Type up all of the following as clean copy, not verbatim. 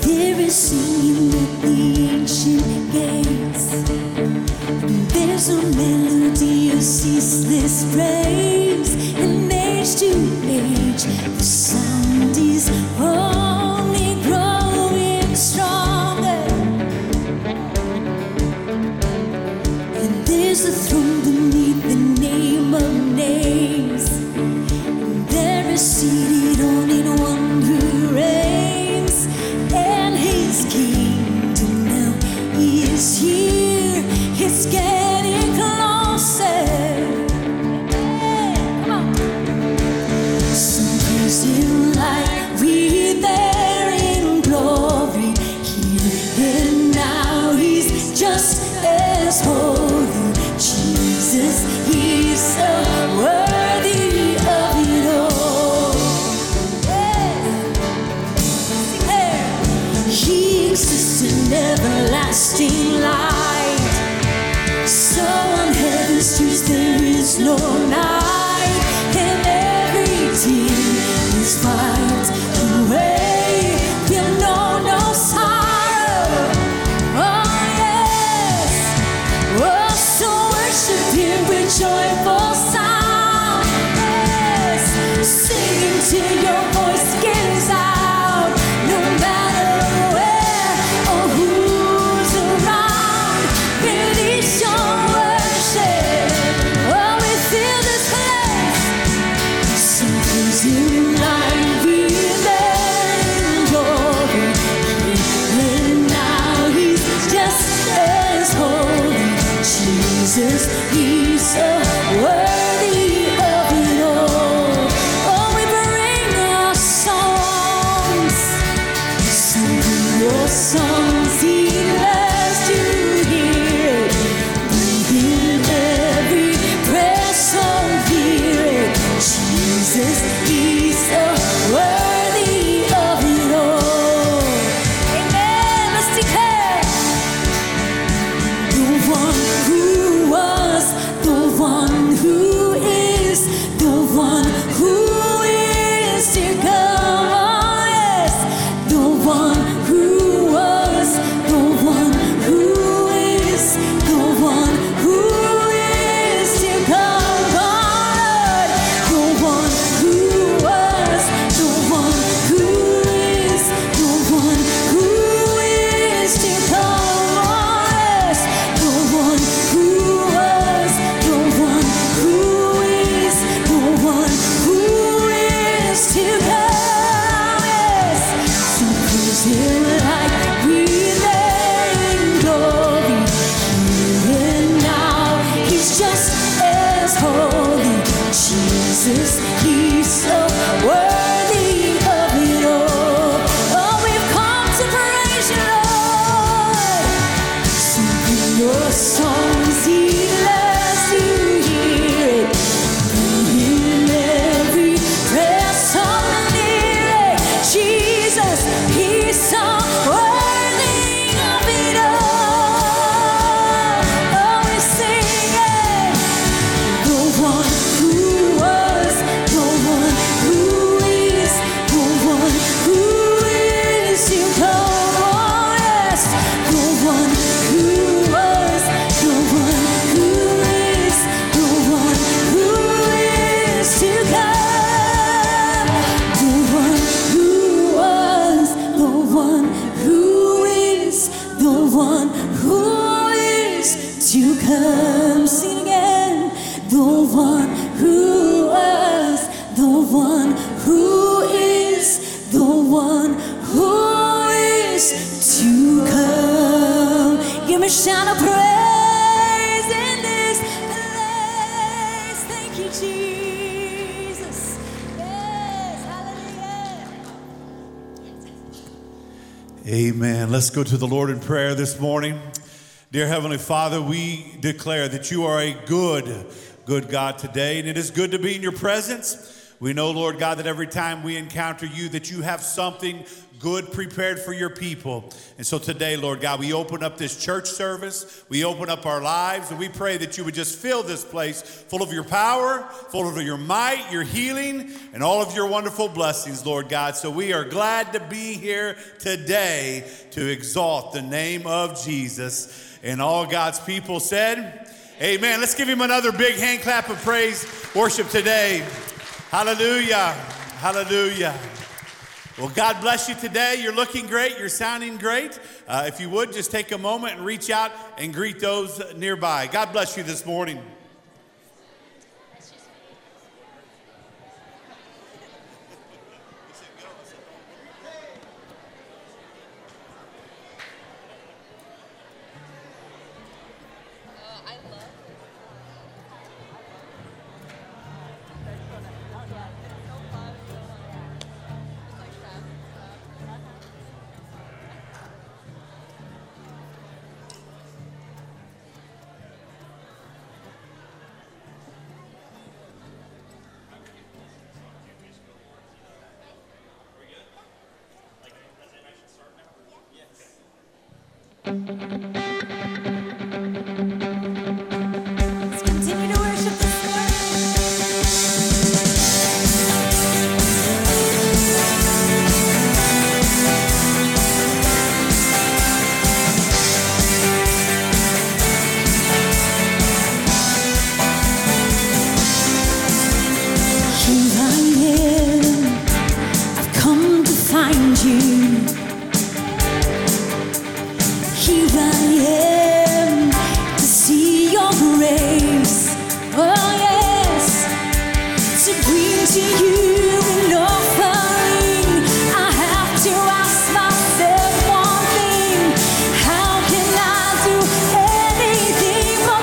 There is singing at the ancient gates. There's a melody of ceaseless praise. And age to age, the sound is only growing stronger. And there's a throne beneath the name of names. And there is seated on it one who reigns. And his kingdom now is here. It's getting closer. Come on. Some praise him like we there in glory. Here and now he's just as holy. Jesus, he's so worthy of it all. He exists in everlasting light. So on heaven's streets there is no night. And every tear is wiped away. We'll know no sorrow. Oh yes. Oh, so worship him with joyful sound. Yes. Singing till your voice gives out. No matter where or who's around. Release your worship. Oh, we fill this place. Some praise him like we there in glory. And now he's just as holy. Jesus, he's so worthy of it all. Oh, we bring our songs. Sing your songs, he loves to hear it. Bring him every prayer, so hear it. Jesus, he's so worthy of it all. Amen. Let's declare. The one who was, the one who is, the one who is to come. Oh, yes. The one who was, the one who is, the one who is to come. God, the one who was, the one who is, the one who is to come. Oh, yes. The one who was, the one who is, the one who is to come. Yes. So praise him like we there in glory. Here and now he's just as holy. Jesus, he's so worthy of it all. Oh, we've come to praise you, Lord. Sing your songs, he loves to hear it. Bring him every prayer, song, and lyric. Jesus, he's so worthy of it all. Oh, we sing it. The one who was, the one who is, the one who is to come. Oh, yes. The one who was, the one who is, the one who is to come. The one who was, the one who is, the one who is to come. Sing it again. The one who was, the one who is, the one who is to come. Give me a shout of praise in this place. Thank you, Jesus. Yes, hallelujah. Amen. Let's go to the Lord in prayer this morning. Dear Heavenly Father, we declare that you are a good God today, and it is good to be in your presence. We know, Lord God, that every time we encounter you, that you have something good prepared for your people. And so today, Lord God, we open up this church service. We open up our lives, and we pray that you would just fill this place full of your power, full of your might, your healing, and all of your wonderful blessings, Lord God. So we are glad to be here today to exalt the name of Jesus. And all God's people said, amen. Let's give him another big hand clap of praise, worship today. Hallelujah. Hallelujah. Well, God bless you today. You're looking great. You're sounding great. If you would, just take a moment and reach out and greet those nearby. God bless you this morning. Let's continue to worship this morning. Here I am, I've come to find you. Here I am to see your grace. Oh yes, to bring to you an offering. I have to ask myself one thing: how can I do anything but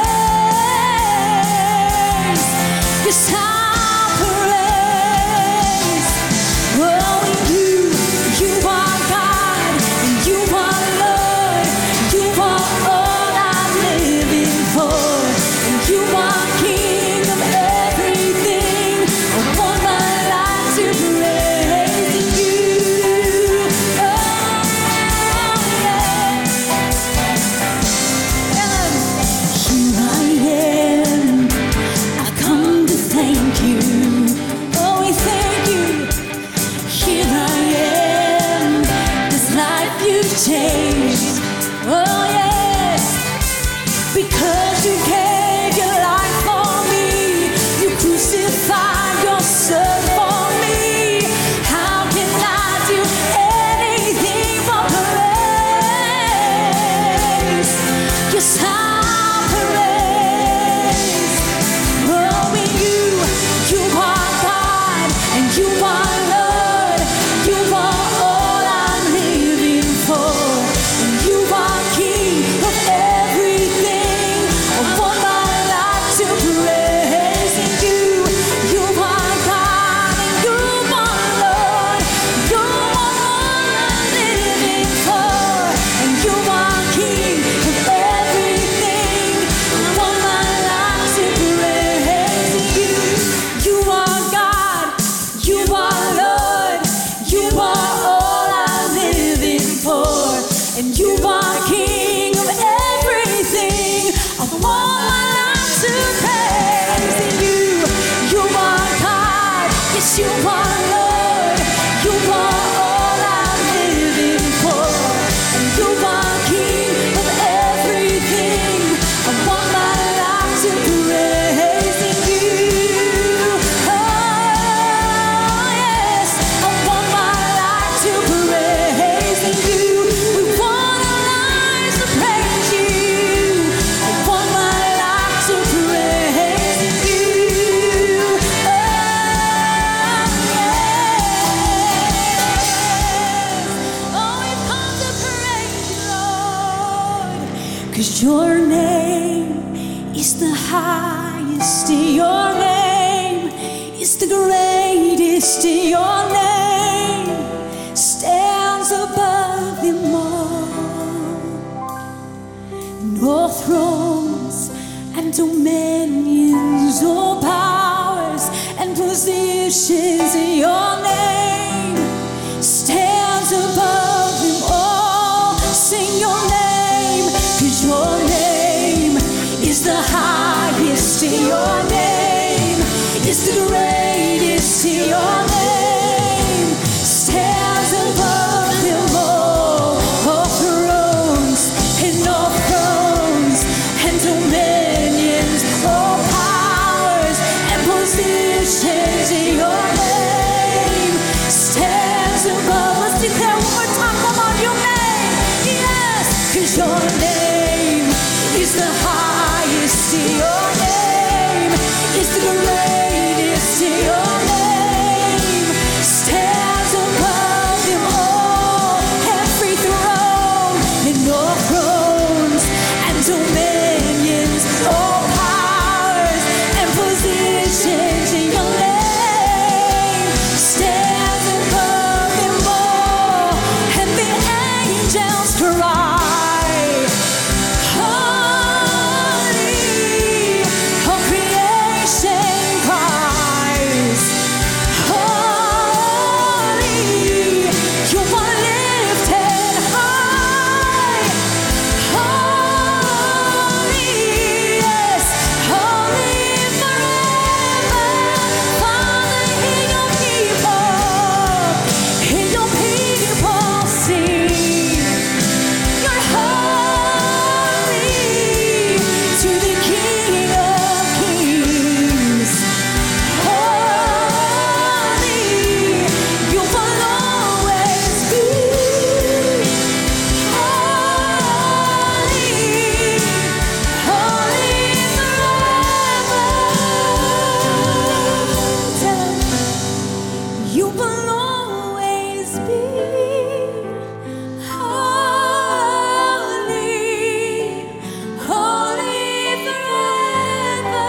praise? 'Cause I praise. Oh, you are God, and you are Lord. You are all I'm living for, and you are King of everything. I want my life to praise you. Oh, yeah. Here I am, I've come to thank you. Oh, we thank you. Here I am, this life you've changed. Oh yes, because you gave your life for me. You crucified yourself for me. How can I do anything but praise? Yes, I praise. Oh, you are God, and you are Lord. You are all I'm living for, and you are King of everything. I want my life to praise you. You are God, and you are Lord. You are all I'm living for, and you are King of everything. I want my life to praise you. You are God, you are Lord, you are all I'm living for, and you are King of everything. I want my life to praise you. You are God, yes, you are Lord, you are all I'm living for, and you are King of everything. I want my life to praise you. Oh yes, I want my life to praise you. We want our lives to praise you. I want my life to praise you. Oh yes. Oh, we've come to praise you, Lord. 'Cause your name is the highest. Your name is the greatest. Your name stands above them all. No thrones and dominions, or powers and positions. Your name stands positions in your name stands above. Let's declare one more time. Come on, your name. Yes, 'cause your name is the highest. Your name is the greatest. Your name stands above them all. Every throne and all thrones and dominions, all powers and positions in your name stands above them all. And the angels cry, holy. All creation cries, holy. You are lifted high, holy, yes, holy forever. Father, hear your people sing. You're holy to the King of Kings. Holy, you will always be. Holy, holy forever. You will always be holy, holy forever.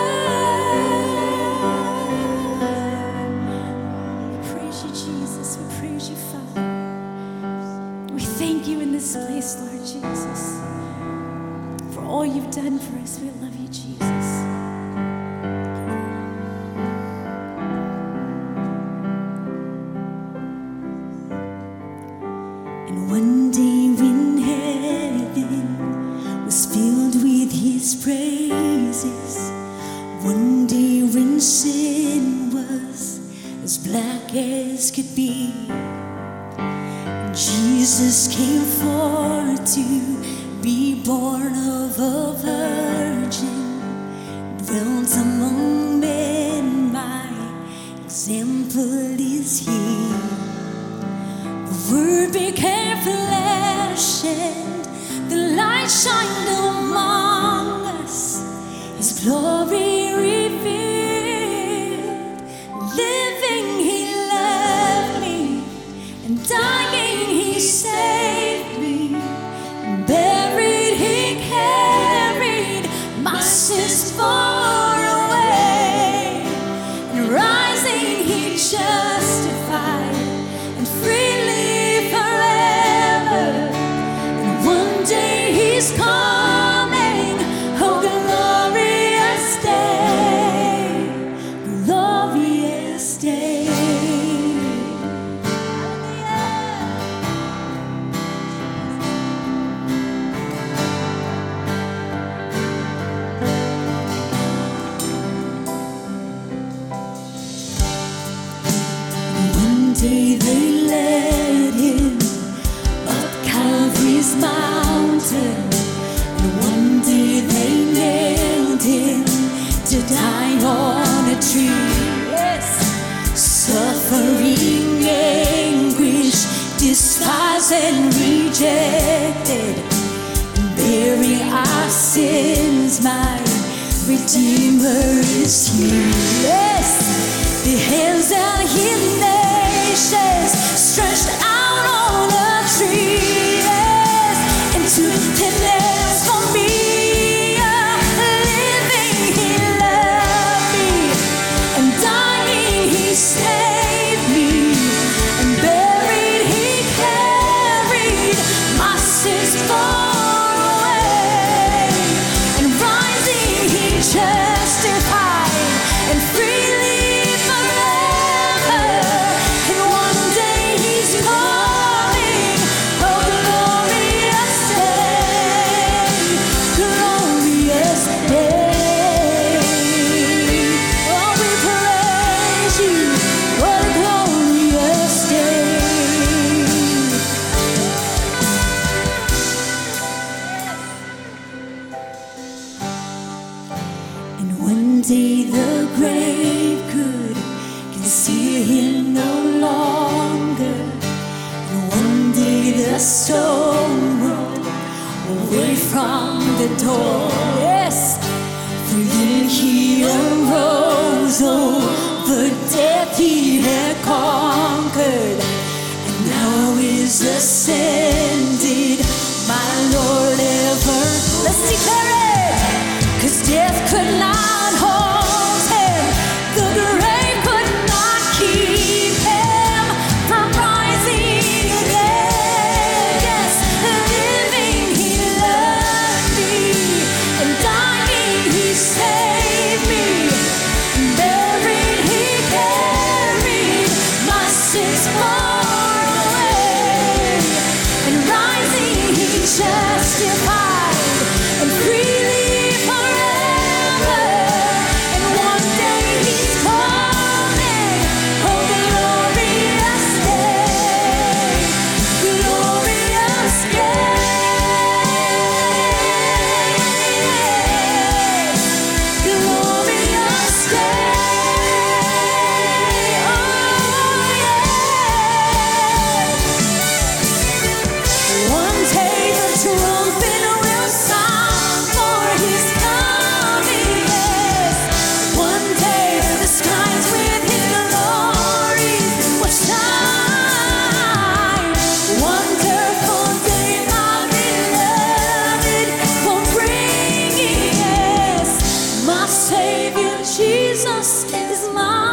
We praise you, Jesus. We praise you, Father. We thank you in this place, Lord Jesus, for all you've done for us. We love you, Jesus. And one day when heaven was filled with his praises, one day when sin was as black as could be, Jesus came forth to be born of a virgin, dwelt among men. My example is he. The Word became flesh and the light shined among us. His glory revealed. Living, he loved me, and dying, he saved me. Buried, he carried my sins far away. And rising, he justified and freely forever. And one day he's coming, oh glorious day, glorious day. One day they led him up Calvary's mountain, and one day they nailed him to die on a tree. Yes, suffering, anguish, despised and rejected, bearing our sins, my Redeemer is here. Yes, the hands that heal nations stretched out on a tree. Yes, and took their nails for me. Living, he loved me, and dying, he saved me. And buried, he carried my sins far away. And rising, he justified and freely forever. And one day he's coming, oh glorious day, glorious day. Oh, we praise you, what a glorious day. And one day the grave could here no longer. And one day the stone rolled away from the door. Yes, for then he arose over death he had conquered, and now is ascended, my Lord ever. Let's declare it, 'cause death could not hold him, the grave could not keep him from rising again. Yes, living he loved me, and dying he saved me, buried he carried my sins far away, and rising he justified and freely forever. And one day he's coming, oh glorious day, glorious day, glorious day. One day the trumpet will sound for his coming, yes. One day the skies with his glory will shine. Wonderful day, my beloved, for bringing, yes. My Savior Jesus is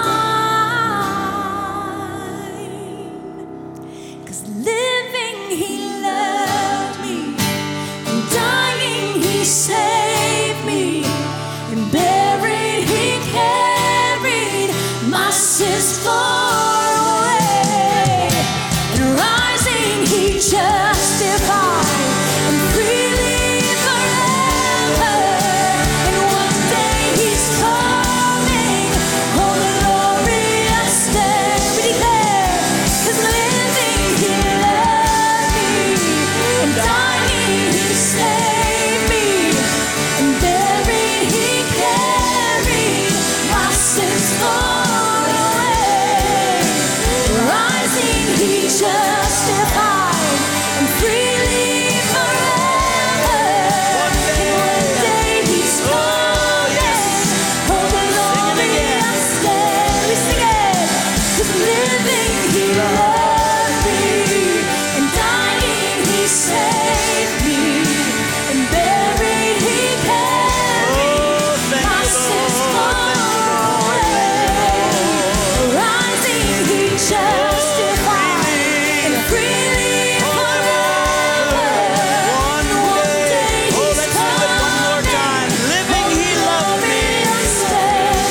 mine. 'Cause living he loved me, and dying he saved me, and buried he carried my sins far away, and rising he justified and freely forever. And one day he's coming, oh glorious day. We declare, 'cause living he loved me, and dying he saved me, and buried he carried my sins far away, rising he justified and freely forever. And one day he's coming, oh glorious day. We sing it, 'cause living he loved me, and dying he saved me, and buried he carried my sins far away, rising he justified and freely forever. And one day he's coming, Living he loved me. glorious day.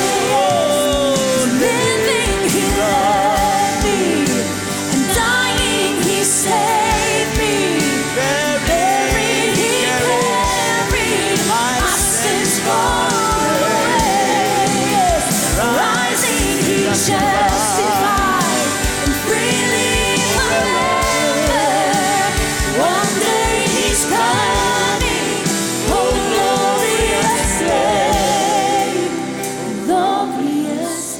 Living he loved me, and dying he saved me, buried he carried my sins far away. Yes, rising he justified and freely forever. One day he's coming, oh glorious day, glorious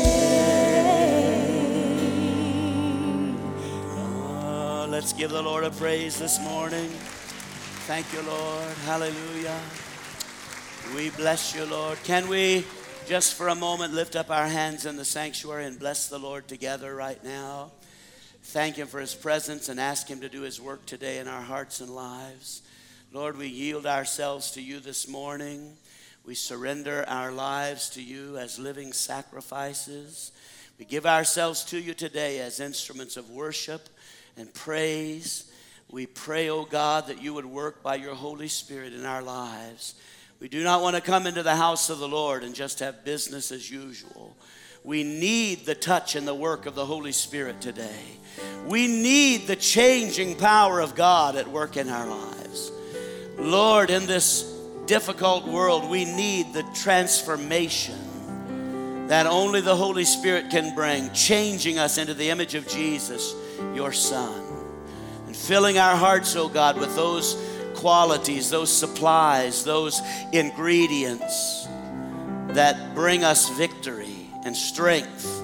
day. Let's give the Lord a praise this morning. Thank you, Lord. Hallelujah. We bless you, Lord. Can we just for a moment lift up our hands in the sanctuary and bless the Lord together right now? Thank him for his presence and ask him to do his work today in our hearts and lives. Lord, we yield ourselves to you this morning. We surrender our lives to you as living sacrifices. We give ourselves to you today as instruments of worship and praise. We pray, oh God, that you would work by your Holy Spirit in our lives. We do not want to come into the house of the Lord and just have business as usual. We need the touch and the work of the Holy Spirit today. We need the changing power of God at work in our lives. Lord, in this difficult world, we need the transformation that only the Holy Spirit can bring, changing us into the image of Jesus, your Son, and filling our hearts, oh God, with those qualities, those supplies, those ingredients that bring us victory and strength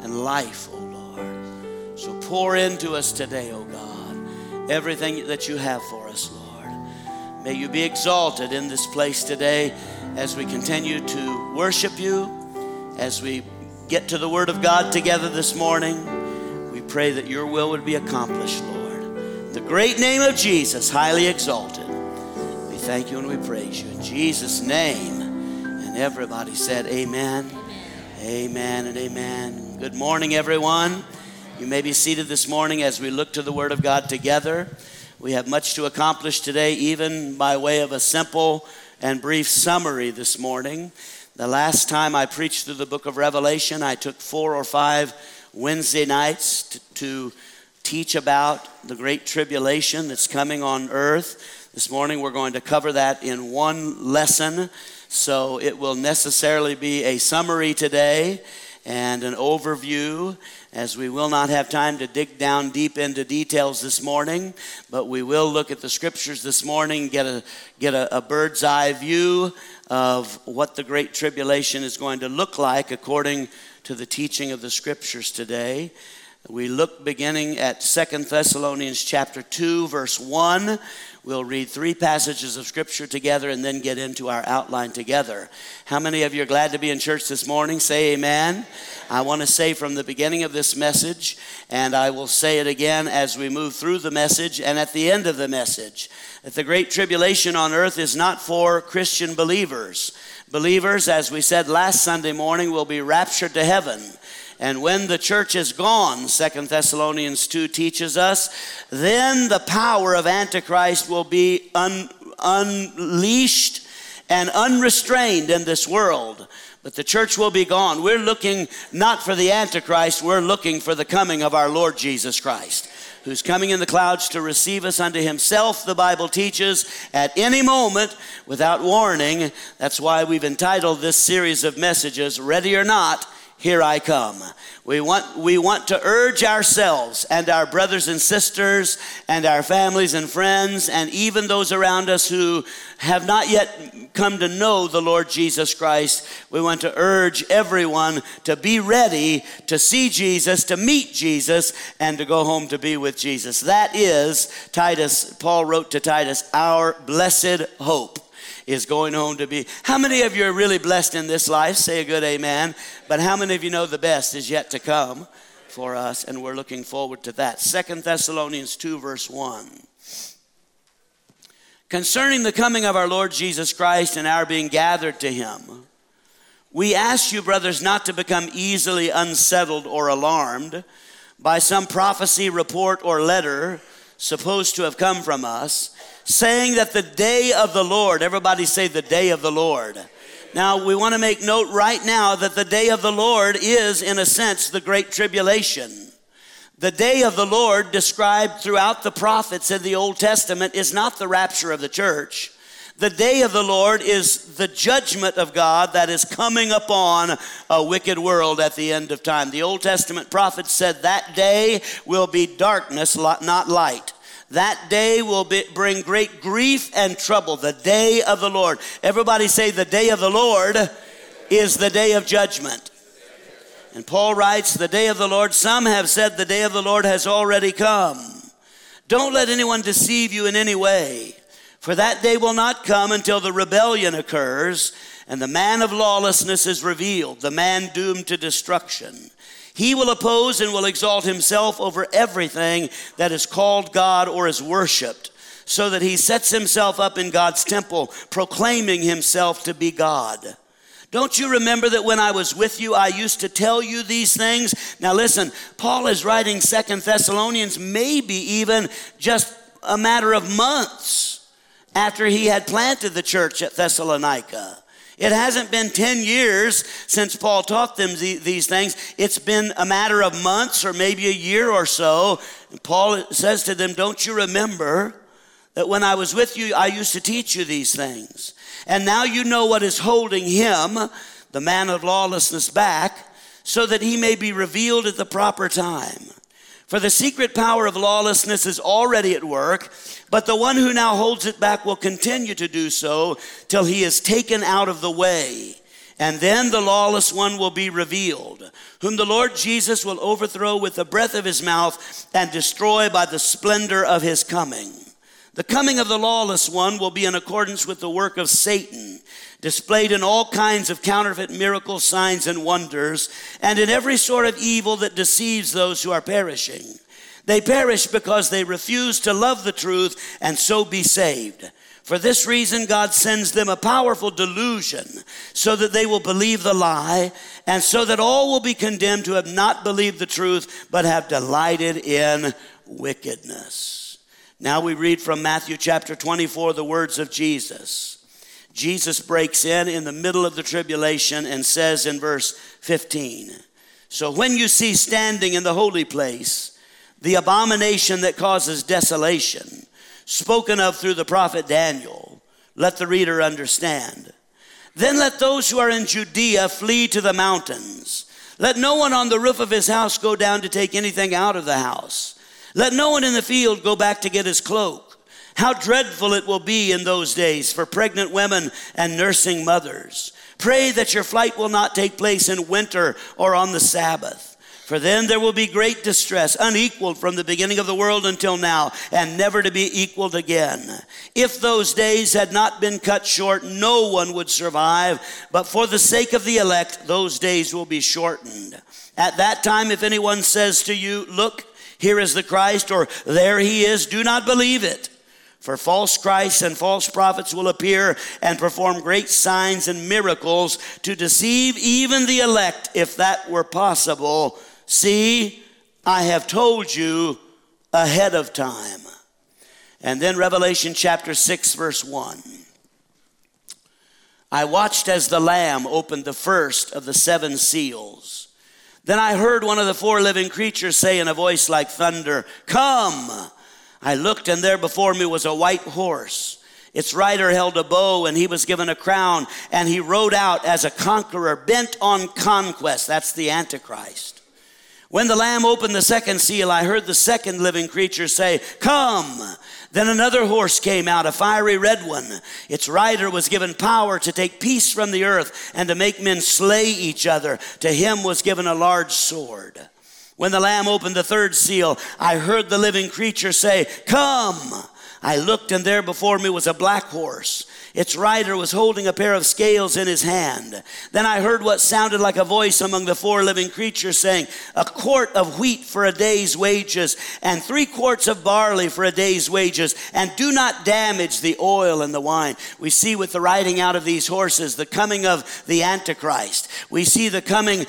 and life, O Lord. So pour into us today, O God, everything that you have for us, Lord. May you be exalted in this place today as we continue to worship you, as we get to the Word of God together this morning. We pray that your will would be accomplished, Lord. In the great name of Jesus, highly exalted, we thank you and we praise you. In Jesus' name. And everybody said amen. Amen and amen. Good morning, everyone. You may be seated this morning as we look to the Word of God together. We have much to accomplish today, even by way of a simple and brief summary this morning. The last time I preached through the book of Revelation, I took 4 or 5 Wednesday nights to teach about the great tribulation that's coming on earth. This morning we're going to cover that in one lesson, so it will necessarily be a summary today and an overview, as we will not have time to dig down deep into details this morning, but we will look at the scriptures this morning, get a bird's eye view of what the great tribulation is going to look like according to the teaching of the scriptures today. We look beginning at 2 Thessalonians chapter 2, verse 1. We'll read 3 passages of scripture together and then get into our outline together. How many of you are glad to be in church this morning? Say amen. I want to say from the beginning of this message, and I will say it again as we move through the message and at the end of the message, that the great tribulation on earth is not for Christian believers. Believers, as we said last Sunday morning, will be raptured to heaven. And when the church is gone, 2 Thessalonians 2 teaches us, then the power of Antichrist will be unleashed and unrestrained in this world. But the church will be gone. We're looking not for the Antichrist, we're looking for the coming of our Lord Jesus Christ, who's coming in the clouds to receive us unto himself, the Bible teaches, at any moment without warning. That's why we've entitled this series of messages, Ready or Not, Here I Come. We want to urge ourselves and our brothers and sisters and our families and friends and even those around us who have not yet come to know the Lord Jesus Christ. We want to urge everyone to be ready to see Jesus, to meet Jesus, and to go home to be with Jesus. That is, Paul wrote to Titus, our blessed hope is going home to be. How many of you are really blessed in this life? Say a good amen. But how many of you know the best is yet to come for us? And we're looking forward to that. 2 Thessalonians 2 verse 1. Concerning the coming of our Lord Jesus Christ and our being gathered to him, we ask you, brothers, not to become easily unsettled or alarmed by some prophecy, report, or letter supposed to have come from us, saying that the day of the Lord, everybody say the day of the Lord. Now, we want to make note right now that the day of the Lord is, in a sense, the great tribulation. The day of the Lord described throughout the prophets in the Old Testament is not the rapture of the church. The day of the Lord is the judgment of God that is coming upon a wicked world at the end of time. The Old Testament prophets said that day will be darkness, not light. That day will bring great grief and trouble. The day of the Lord. Everybody say the day of the Lord is the day of judgment. And Paul writes, the day of the Lord, some have said the day of the Lord has already come. Don't let anyone deceive you in any way, for that day will not come until the rebellion occurs and the man of lawlessness is revealed, the man doomed to destruction. He will oppose and will exalt himself over everything that is called God or is worshiped, so that he sets himself up in God's temple, proclaiming himself to be God. Don't you remember that when I was with you, I used to tell you these things? Now listen, Paul is writing 2 Thessalonians maybe even just a matter of months after he had planted the church at Thessalonica. It hasn't been 10 years since Paul taught them these things. It's been a matter of months or maybe a year or so. And Paul says to them, don't you remember that when I was with you, I used to teach you these things? And now you know what is holding him, the man of lawlessness, back, so that he may be revealed at the proper time. For the secret power of lawlessness is already at work, but the one who now holds it back will continue to do so till he is taken out of the way. And then the lawless one will be revealed, whom the Lord Jesus will overthrow with the breath of his mouth and destroy by the splendor of his coming. The coming of the lawless one will be in accordance with the work of Satan, displayed in all kinds of counterfeit miracles, signs, and wonders, and in every sort of evil that deceives those who are perishing. They perish because they refuse to love the truth and so be saved. For this reason, God sends them a powerful delusion so that they will believe the lie, and so that all will be condemned who have not believed the truth but have delighted in wickedness. Now we read from Matthew chapter 24, the words of Jesus. Jesus breaks in the middle of the tribulation and says in verse 15, "So when you see standing in the holy place the abomination that causes desolation, spoken of through the prophet Daniel, let the reader understand. Then let those who are in Judea flee to the mountains. Let no one on the roof of his house go down to take anything out of the house. Let no one in the field go back to get his cloak. How dreadful it will be in those days for pregnant women and nursing mothers. Pray that your flight will not take place in winter or on the Sabbath. For then there will be great distress, unequaled from the beginning of the world until now, and never to be equaled again. If those days had not been cut short, no one would survive. But for the sake of the elect, those days will be shortened. At that time, if anyone says to you, 'Look, here is the Christ,' or 'There he is,' do not believe it. For false Christs and false prophets will appear and perform great signs and miracles to deceive even the elect, if that were possible. See, I have told you ahead of time." And then Revelation chapter 6, verse 1. "I watched as the Lamb opened the first of the 7 seals. Then I heard one of the 4 living creatures say in a voice like thunder, 'Come!' I looked, and there before me was a white horse. Its rider held a bow, and he was given a crown, and he rode out as a conqueror, bent on conquest." That's the Antichrist. "When the Lamb opened the 2nd seal, I heard the 2nd living creature say, 'Come!' Then another horse came out, a fiery red one. Its rider was given power to take peace from the earth and to make men slay each other. To him was given a large sword. When the Lamb opened the 3rd seal, I heard the living creature say, 'Come!' I looked, and there before me was a black horse. Its rider was holding a pair of scales in his hand. Then I heard what sounded like a voice among the 4 living creatures saying, 'A quart of wheat for a day's wages, and 3 quarts of barley for a day's wages, and do not damage the oil and the wine.'" We see with the riding out of these horses the coming of the Antichrist. We see the coming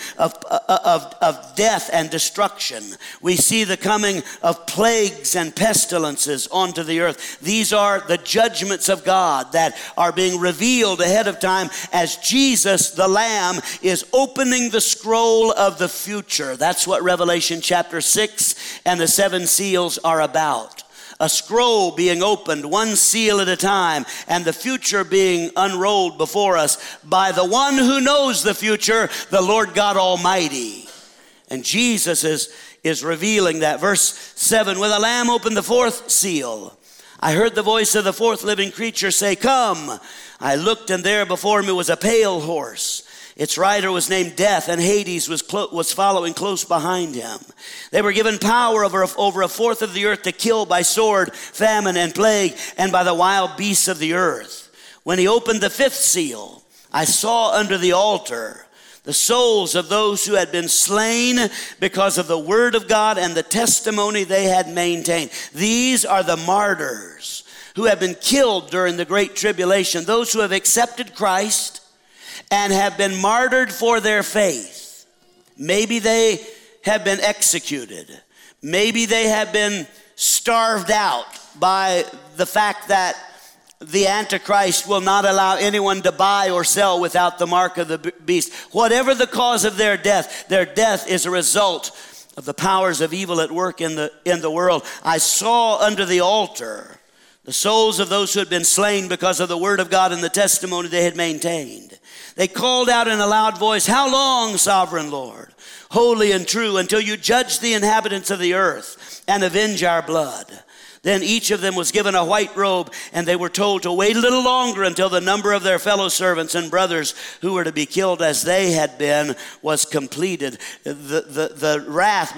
of death and destruction. We see the coming of plagues and pestilences onto the earth. These are the judgments of God that are being revealed ahead of time as Jesus, the Lamb, is opening the scroll of the future. That's what Revelation chapter 6 and the 7 seals are about. A scroll being opened, one seal at a time, and the future being unrolled before us by the one who knows the future, the Lord God Almighty. And Jesus is revealing that. Verse 7, "When the Lamb opened the 4th seal, I heard the voice of the 4th living creature say, 'Come!' I looked, and there before me was a pale horse. Its rider was named Death, and Hades was following close behind him. They were given power over a fourth of the earth to kill by sword, famine, and plague, and by the wild beasts of the earth. When he opened the 5th seal, I saw under the altar the souls of those who had been slain because of the word of God and the testimony they had maintained. These are the martyrs who have been killed during the Great Tribulation, those who have accepted Christ and have been martyred for their faith. Maybe they have been executed. Maybe they have been starved out by the fact that the Antichrist will not allow anyone to buy or sell without the mark of the beast. Whatever the cause of their death is a result of the powers of evil at work in the world. I saw under the altar the souls of those who had been slain because of the word of God and the testimony they had maintained. They called out in a loud voice, "How long, sovereign Lord, holy and true, until you judge the inhabitants of the earth and avenge our blood?" Then each of them was given a white robe, and they were told to wait a little longer until the number of their fellow servants and brothers who were to be killed as they had been was completed. The wrath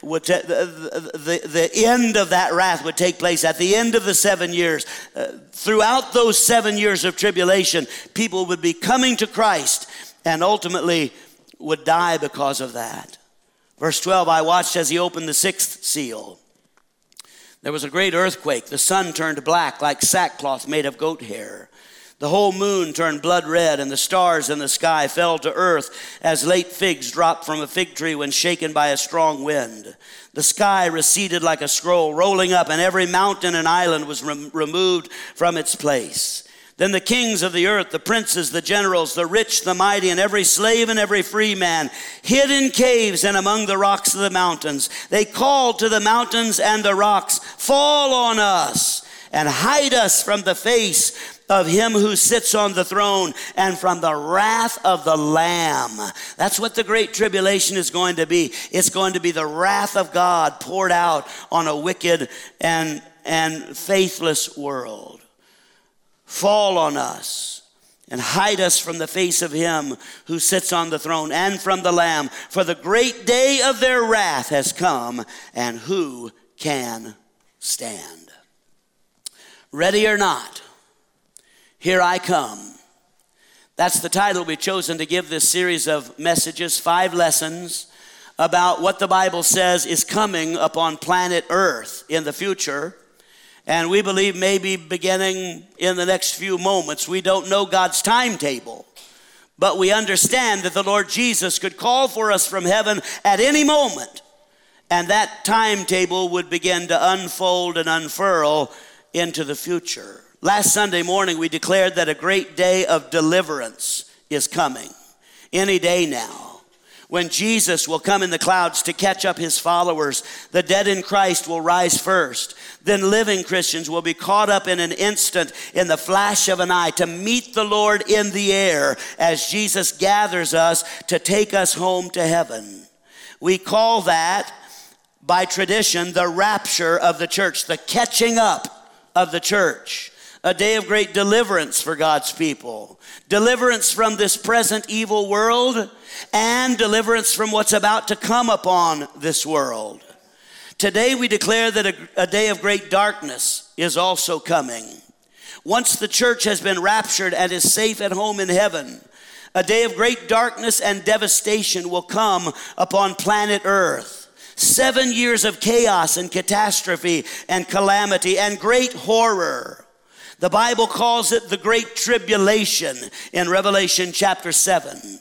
the end of that wrath would take place at the end of the 7 years. Throughout those 7 years of tribulation, people would be coming to Christ and ultimately would die because of that. Verse 12, I watched as he opened the sixth seal. There was a great earthquake. The sun turned black like sackcloth made of goat hair. The whole moon turned blood red, and the stars in the sky fell to earth as late figs drop from a fig tree when shaken by a strong wind. The sky receded like a scroll, rolling up, and every mountain and island was removed from its place. Then the kings of the earth, the princes, the generals, the rich, the mighty, and every slave and every free man hid in caves and among the rocks of the mountains. They called to the mountains and the rocks, fall on us and hide us from the face of him who sits on the throne and from the wrath of the Lamb. That's what the great tribulation is going to be. It's going to be the wrath of God poured out on a wicked and faithless world. Fall on us and hide us from the face of him who sits on the throne and from the Lamb. For the great day of their wrath has come, and who can stand? Ready or not, here I come. That's the title we've chosen to give this series of messages, 5 lessons about what the Bible says is coming upon planet Earth in the future. And we believe maybe beginning in the next few moments. We don't know God's timetable, but we understand that the Lord Jesus could call for us from heaven at any moment, and that timetable would begin to unfold and unfurl into the future. Last Sunday morning, we declared that a great day of deliverance is coming, any day now. When Jesus will come in the clouds to catch up his followers, the dead in Christ will rise first. Then living Christians will be caught up in an instant, in the flash of an eye, to meet the Lord in the air as Jesus gathers us to take us home to heaven. We call that, by tradition, the rapture of the church, the catching up of the church. A day of great deliverance for God's people. Deliverance from this present evil world and deliverance from what's about to come upon this world. Today we declare that a day of great darkness is also coming. Once the church has been raptured and is safe at home in heaven, a day of great darkness and devastation will come upon planet Earth. 7 years of chaos and catastrophe and calamity and great horror. The Bible calls it the Great Tribulation in Revelation chapter 7.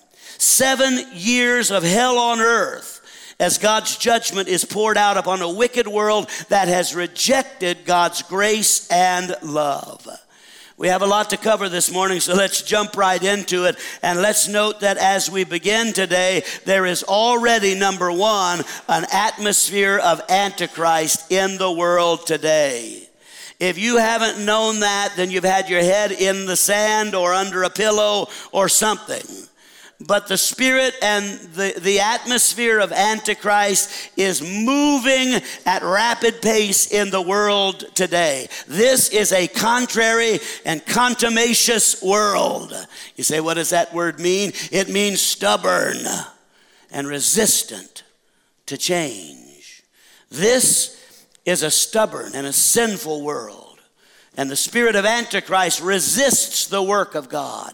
7 years of hell on earth as God's judgment is poured out upon a wicked world that has rejected God's grace and love. We have a lot to cover this morning, so let's jump right into it. And let's note that as we begin today, there is already, number one, an atmosphere of Antichrist in the world today. If you haven't known that, then you've had your head in the sand or under a pillow or something. But the spirit and the atmosphere of Antichrist is moving at rapid pace in the world today. This is a contrary and contumacious world. You say, what does that word mean? It means stubborn and resistant to change. This is a stubborn and a sinful world. And the spirit of Antichrist resists the work of God.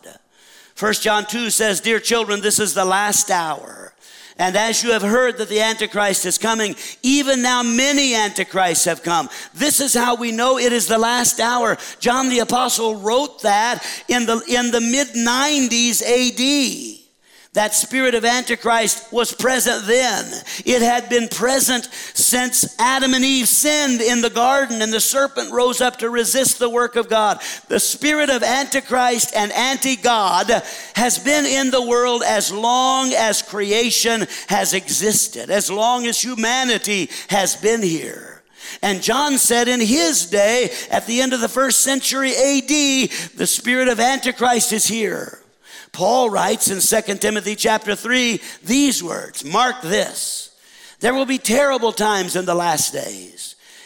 1 John 2 says, dear children, this is the last hour. And as you have heard that the Antichrist is coming, even now many Antichrists have come. This is how we know it is the last hour. John the Apostle wrote that in the mid-90s AD. That spirit of Antichrist was present then. It had been present since Adam and Eve sinned in the garden and the serpent rose up to resist the work of God. The spirit of Antichrist and anti-God has been in the world as long as creation has existed, as long as humanity has been here. And John said in his day, at the end of the 1st century AD, the spirit of Antichrist is here. Paul writes in 2 Timothy chapter 3 these words, mark this, there will be terrible times in the last days.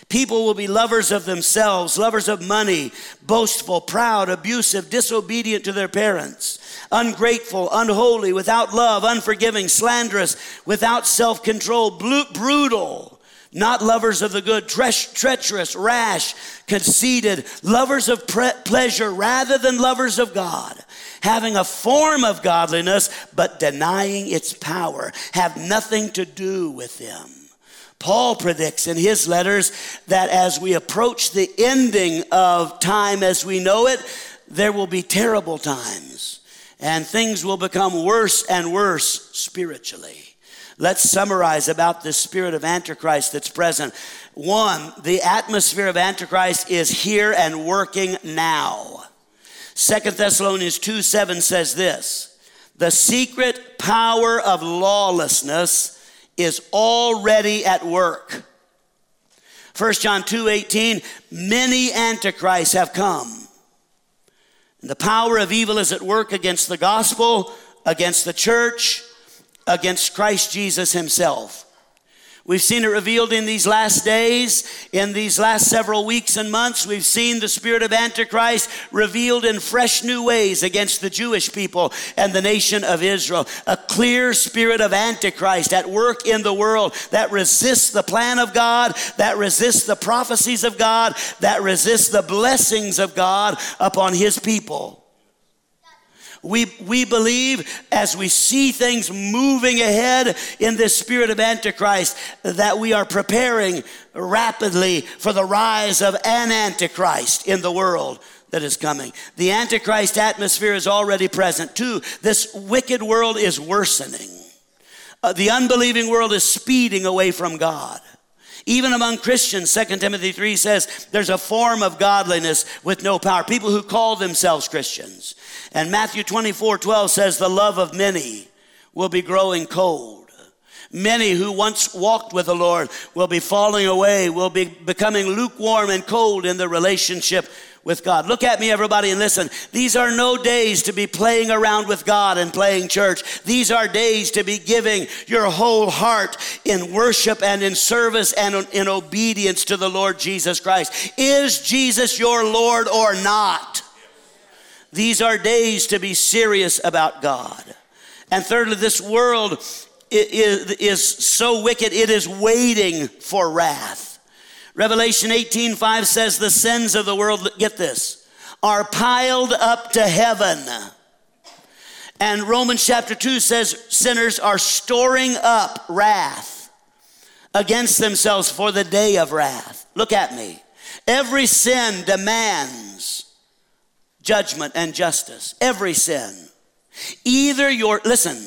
People will be lovers of themselves, lovers of money, boastful, proud, abusive, disobedient to their parents, ungrateful, unholy, without love, unforgiving, slanderous, without self-control, brutal, not lovers of the good, treacherous, rash, conceited, lovers of pleasure rather than lovers of God, having a form of godliness but denying its power, have nothing to do with them. Paul predicts in his letters that as we approach the ending of time as we know it, there will be terrible times and things will become worse and worse spiritually. Let's summarize about this spirit of Antichrist that's present. One, the atmosphere of Antichrist is here and working now. 2 Thessalonians 2:7 says this, the secret power of lawlessness is already at work. 1 John 2:18, many antichrists have come. And the power of evil is at work against the gospel, against the church, against Christ Jesus himself. We've seen it revealed in these last days, in these last several weeks and months. We've seen the spirit of Antichrist revealed in fresh new ways against the Jewish people and the nation of Israel. A clear spirit of Antichrist at work in the world that resists the plan of God, that resists the prophecies of God, that resists the blessings of God upon his people. We believe as we see things moving ahead in this spirit of Antichrist that we are preparing rapidly for the rise of an Antichrist in the world that is coming. The Antichrist atmosphere is already present. Two, this wicked world is worsening. The unbelieving world is speeding away from God. Even among Christians, 2 Timothy 3 says there's a form of godliness with no power. People who call themselves Christians. And Matthew 24:12 says the love of many will be growing cold. Many who once walked with the Lord will be falling away, will be becoming lukewarm and cold in the relationship with God. Look at me, everybody, and listen. These are no days to be playing around with God and playing church. These are days to be giving your whole heart in worship and in service and in obedience to the Lord Jesus Christ. Is Jesus your Lord or not? These are days to be serious about God. And thirdly, this world is so wicked, it is waiting for wrath. Revelation 18:5 says the sins of the world, get this, are piled up to heaven. And Romans chapter 2 says sinners are storing up wrath against themselves for the day of wrath. Look at me. Every sin demands judgment and justice. Every sin. Either your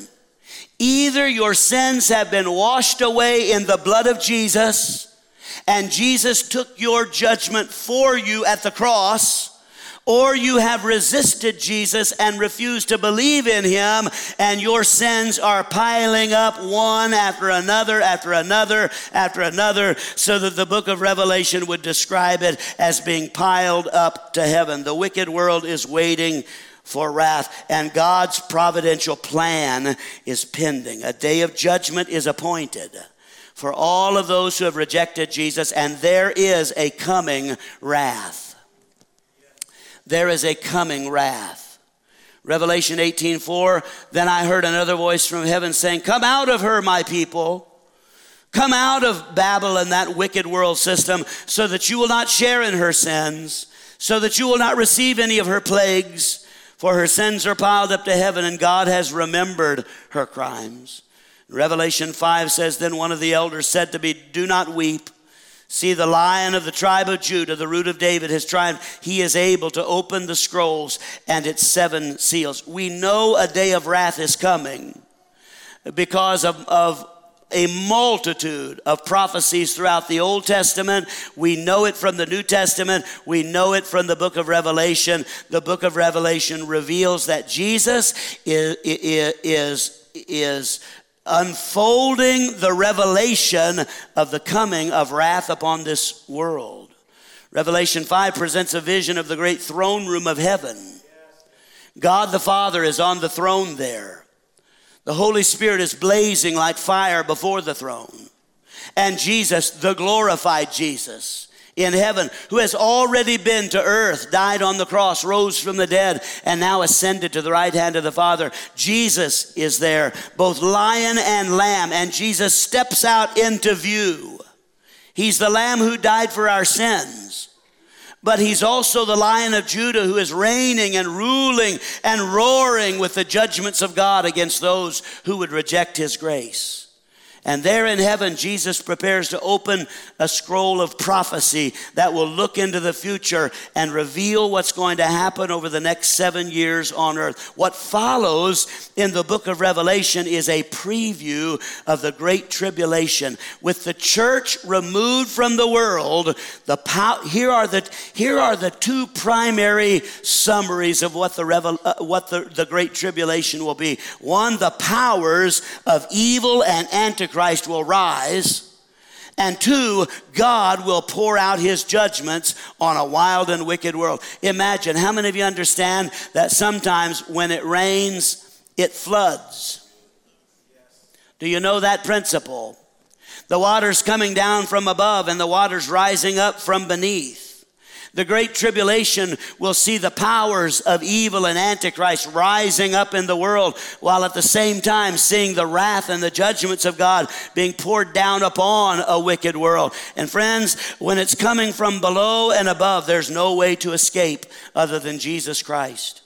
sins have been washed away in the blood of Jesus, and Jesus took your judgment for you at the cross, or you have resisted Jesus and refused to believe in him, and your sins are piling up one after another, after another, after another, so that the book of Revelation would describe it as being piled up to heaven. The wicked world is waiting for wrath, and God's providential plan is pending. A day of judgment is appointed for all of those who have rejected Jesus, and there is a coming wrath. There is a coming wrath. Revelation 18:4, then I heard another voice from heaven saying, come out of her, my people. Come out of Babylon, that wicked world system, so that you will not share in her sins, so that you will not receive any of her plagues, for her sins are piled up to heaven, and God has remembered her crimes. Revelation 5 says, then one of the elders said to me, do not weep. See, the Lion of the tribe of Judah, the Root of David, has triumphed. He is able to open the scrolls and its 7 seals. We know a day of wrath is coming because of a multitude of prophecies throughout the Old Testament. We know it from the New Testament. We know it from the book of Revelation. The book of Revelation reveals that Jesus is unfolding the revelation of the coming of wrath upon this world. Revelation 5 presents a vision of the great throne room of heaven. God the Father is on the throne there. The Holy Spirit is blazing like fire before the throne. And Jesus, the glorified Jesus, in heaven, who has already been to earth, died on the cross, rose from the dead, and now ascended to the right hand of the Father. Jesus is there, both lion and lamb, and Jesus steps out into view. He's the lamb who died for our sins, but he's also the Lion of Judah who is reigning and ruling and roaring with the judgments of God against those who would reject his grace. And there in heaven, Jesus prepares to open a scroll of prophecy that will look into the future and reveal what's going to happen over the next 7 years on earth. What follows in the book of Revelation is a preview of the Great Tribulation. With the church removed from the world, here are the two primary summaries of what the Great Tribulation will be. One, the powers of evil and Antichrist will rise, and two, God will pour out his judgments on a wild and wicked world. Imagine, how many of you understand that sometimes when it rains, it floods? Do you know that principle? The water's coming down from above and the water's rising up from beneath. The Great Tribulation will see the powers of evil and Antichrist rising up in the world, while at the same time seeing the wrath and the judgments of God being poured down upon a wicked world. And friends, when it's coming from below and above, there's no way to escape other than Jesus Christ.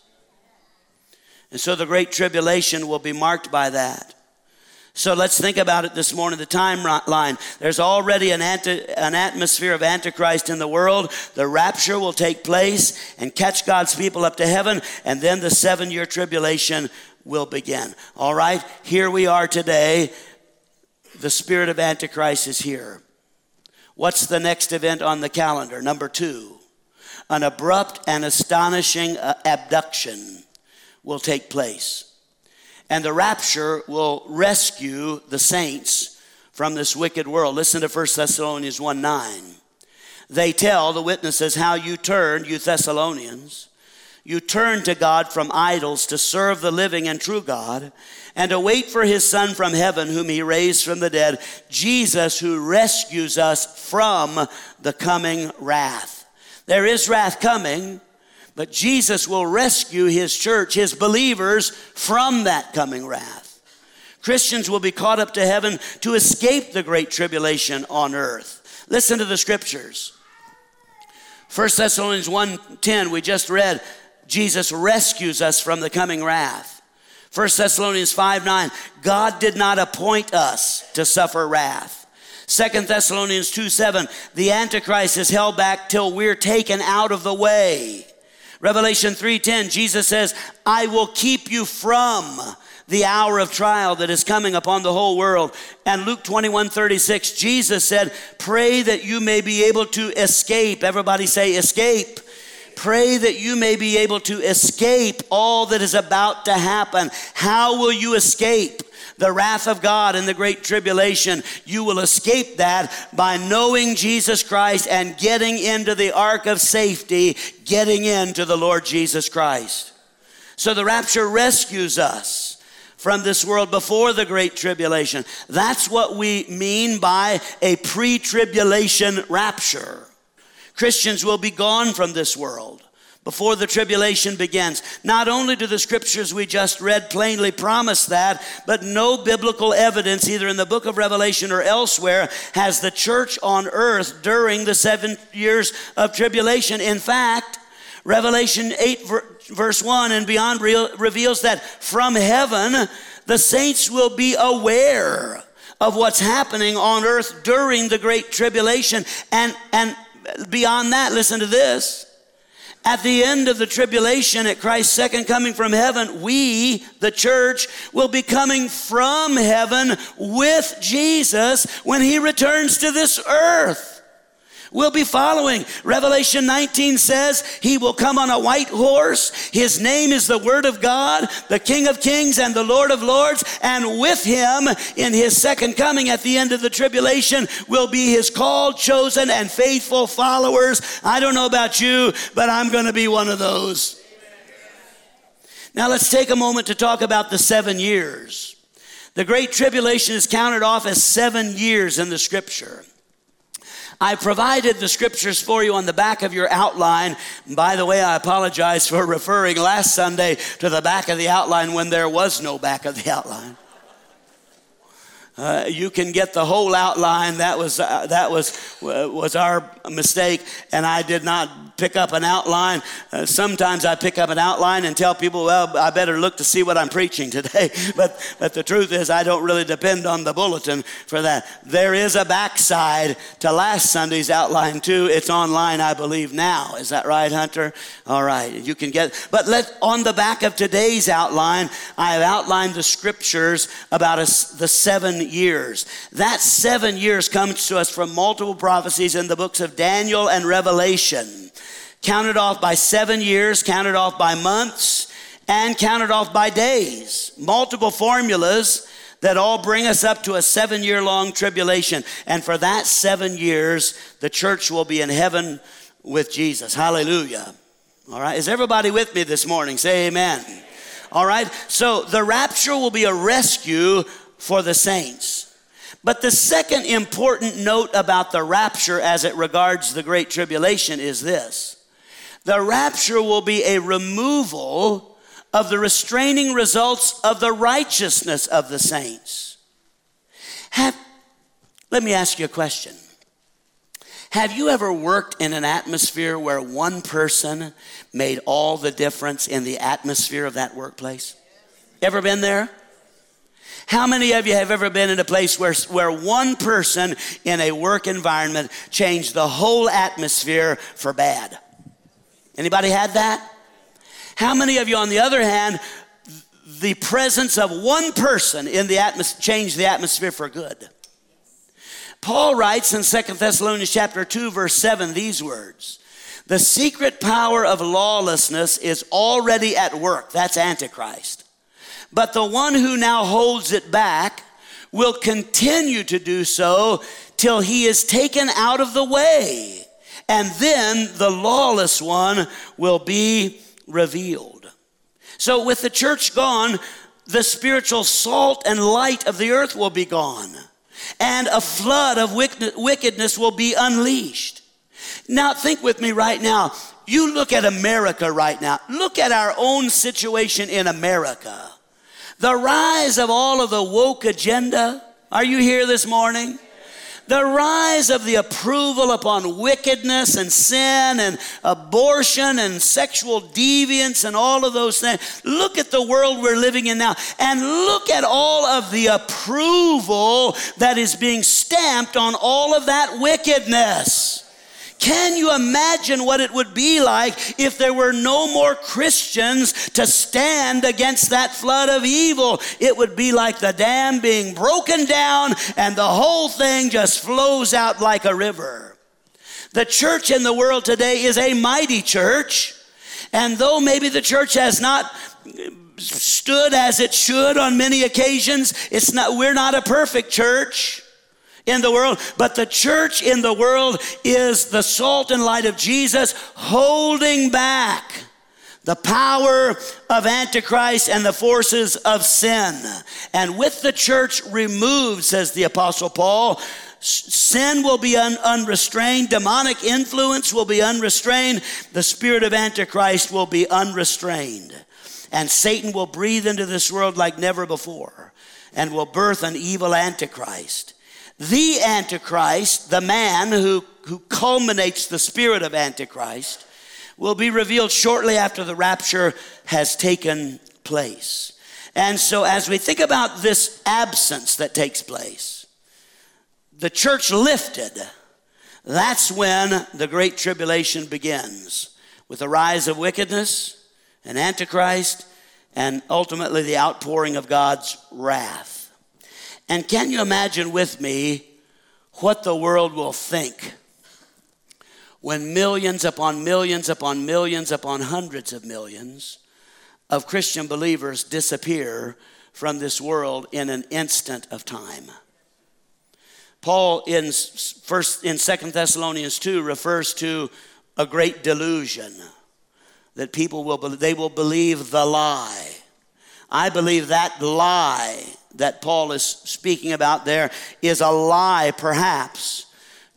And so the Great Tribulation will be marked by that. So let's think about it this morning, the timeline. There's already an atmosphere of Antichrist in the world. The rapture will take place and catch God's people up to heaven, and then the 7-year tribulation will begin. All right, here we are today. The spirit of Antichrist is here. What's the next event on the calendar? Number 2, an abrupt and astonishing abduction will take place. And the rapture will rescue the saints from this wicked world. Listen to 1 Thessalonians 1:9. They tell, the witnesses, how you turned, you Thessalonians. You turned to God from idols to serve the living and true God, and to wait for his Son from heaven, whom he raised from the dead, Jesus, who rescues us from the coming wrath. There is wrath coming, but Jesus will rescue his church, his believers, from that coming wrath. Christians will be caught up to heaven to escape the Great Tribulation on earth. Listen to the scriptures. 1 Thessalonians 1:10, we just read, Jesus rescues us from the coming wrath. 1 Thessalonians 5:9, God did not appoint us to suffer wrath. 2 Thessalonians 2:7, the Antichrist is held back till we're taken out of the way. Revelation 3:10, Jesus says, I will keep you from the hour of trial that is coming upon the whole world. And Luke 21:36, Jesus said, pray that you may be able to escape. Everybody say escape. Pray that you may be able to escape all that is about to happen. How will you escape the wrath of God in the Great Tribulation? You will escape that by knowing Jesus Christ and getting into the ark of safety, getting into the Lord Jesus Christ. So the rapture rescues us from this world before the Great Tribulation. That's what we mean by a pre-tribulation rapture. Christians will be gone from this world before the tribulation begins. Not only do the scriptures we just read plainly promise that, but no biblical evidence, either in the book of Revelation or elsewhere, has the church on earth during the 7 years of tribulation. In fact, Revelation 8 verse 1 and beyond reveals that from heaven, the saints will be aware of what's happening on earth during the Great Tribulation. And beyond that, listen to this. At the end of the tribulation, at Christ's second coming from heaven, we, the church, will be coming from heaven with Jesus when he returns to this earth. We'll be following. Revelation 19 says he will come on a white horse. His name is the Word of God, the King of Kings and the Lord of Lords. And with him in his second coming at the end of the tribulation will be his called, chosen, and faithful followers. I don't know about you, but I'm going to be one of those. Now let's take a moment to talk about the 7 years. The Great Tribulation is counted off as 7 years in the scripture. I provided the scriptures for you on the back of your outline. By the way, I apologize for referring last Sunday to the back of the outline when there was no back of the outline. You can get the whole outline. That was our mistake, and I did not pick up an outline. Sometimes I pick up an outline and tell people, well, I better look to see what I'm preaching today. But the truth is, I don't really depend on the bulletin for that. There is a backside to last Sunday's outline too. It's online, I believe, now. Is that right, Hunter? All right, you can get. But on the back of today's outline, I have outlined the scriptures about the 7 years. That 7 years comes to us from multiple prophecies in the books of Daniel and Revelation. Counted off by 7 years, counted off by months, and counted off by days. Multiple formulas that all bring us up to a 7-year-long tribulation. And for that 7 years, the church will be in heaven with Jesus. Hallelujah. All right, is everybody with me this morning? Say amen. All right, so the rapture will be a rescue for the saints. But the second important note about the rapture as it regards the Great Tribulation is this. The rapture will be a removal of the restraining results of the righteousness of the saints. Let me ask you a question. Have you ever worked in an atmosphere where one person made all the difference in the atmosphere of that workplace? Ever been there? How many of you have ever been in a place where one person in a work environment changed the whole atmosphere for bad? Anybody had that? How many of you, on the other hand, the presence of one person in the atmosphere changed the atmosphere for good? Paul writes in 2 Thessalonians chapter 2, verse 7, these words: the secret power of lawlessness is already at work. That's Antichrist. But the one who now holds it back will continue to do so till he is taken out of the way. And then the lawless one will be revealed. So with the church gone, the spiritual salt and light of the earth will be gone. And a flood of wickedness will be unleashed. Now think with me right now. You look at America right now. Look at our own situation in America. The rise of all of the woke agenda. Are you here this morning? The rise of the approval upon wickedness and sin and abortion and sexual deviance and all of those things. Look at the world we're living in now, and look at all of the approval that is being stamped on all of that wickedness. Can you imagine what it would be like if there were no more Christians to stand against that flood of evil? It would be like the dam being broken down and the whole thing just flows out like a river. The church in the world today is a mighty church, and though maybe the church has not stood as it should on many occasions, we're not a perfect church in the world, but the church in the world is the salt and light of Jesus, holding back the power of Antichrist and the forces of sin. And with the church removed, says the Apostle Paul, sin will be unrestrained, demonic influence will be unrestrained, the spirit of Antichrist will be unrestrained. And Satan will breathe into this world like never before and will birth an evil Antichrist. The Antichrist, the man who culminates the spirit of Antichrist, will be revealed shortly after the rapture has taken place. And so as we think about this absence that takes place, the church lifted, that's when the Great Tribulation begins, with the rise of wickedness and Antichrist and ultimately the outpouring of God's wrath. And can you imagine with me what the world will think when millions upon millions upon millions upon hundreds of millions of Christian believers disappear from this world in an instant of time? Paul in 2 Thessalonians 2 refers to a great delusion that people will believe the lie. I believe that lie that Paul is speaking about there is a lie, perhaps,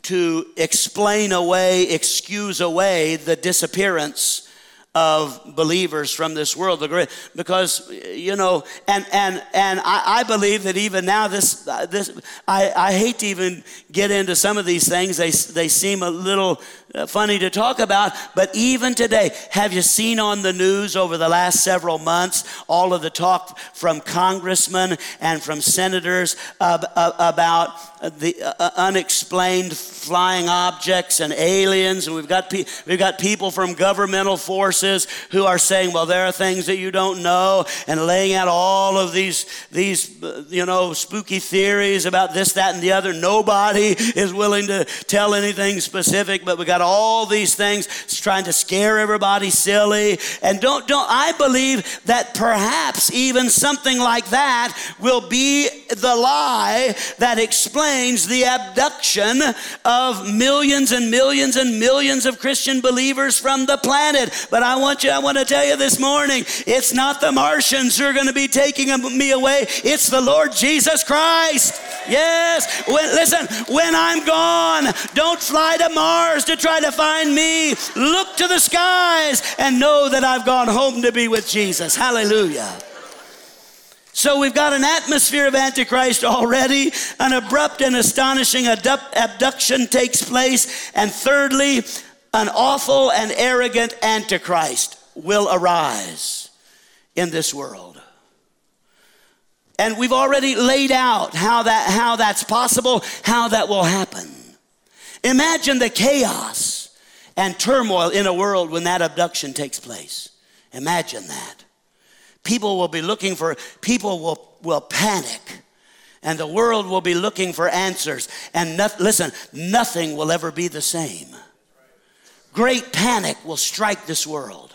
to explain away, excuse away the disappearance of believers from this world. Because, you know, and I believe that even now I hate to even get into some of these things. They seem a little funny to talk about, but even today, have you seen on the news over the last several months all of the talk from congressmen and from senators about the unexplained flying objects and aliens? And we've got people from governmental forces who are saying, well, there are things that you don't know, and laying out all of these you know, spooky theories about this, that, and the other. Nobody is willing to tell anything specific, but we got all these things trying to scare everybody silly. And don't I believe that perhaps even something like that will be the lie that explains the abduction of millions and millions and millions of Christian believers from the planet. But I want to tell you this morning, it's not the Martians who are going to be taking me away. It's the Lord Jesus Christ. Yes. When I'm gone, don't fly to Mars to try to find me. Look to the skies and know that I've gone home to be with Jesus. Hallelujah. So we've got an atmosphere of Antichrist already. An abrupt and astonishing abduction takes place. And thirdly, an awful and arrogant Antichrist will arise in this world. And we've already laid out how that's possible, how that will happen. Imagine the chaos and turmoil in a world when that abduction takes place. Imagine that. People will panic, and the world will be looking for answers. And nothing will ever be the same. Great panic will strike this world,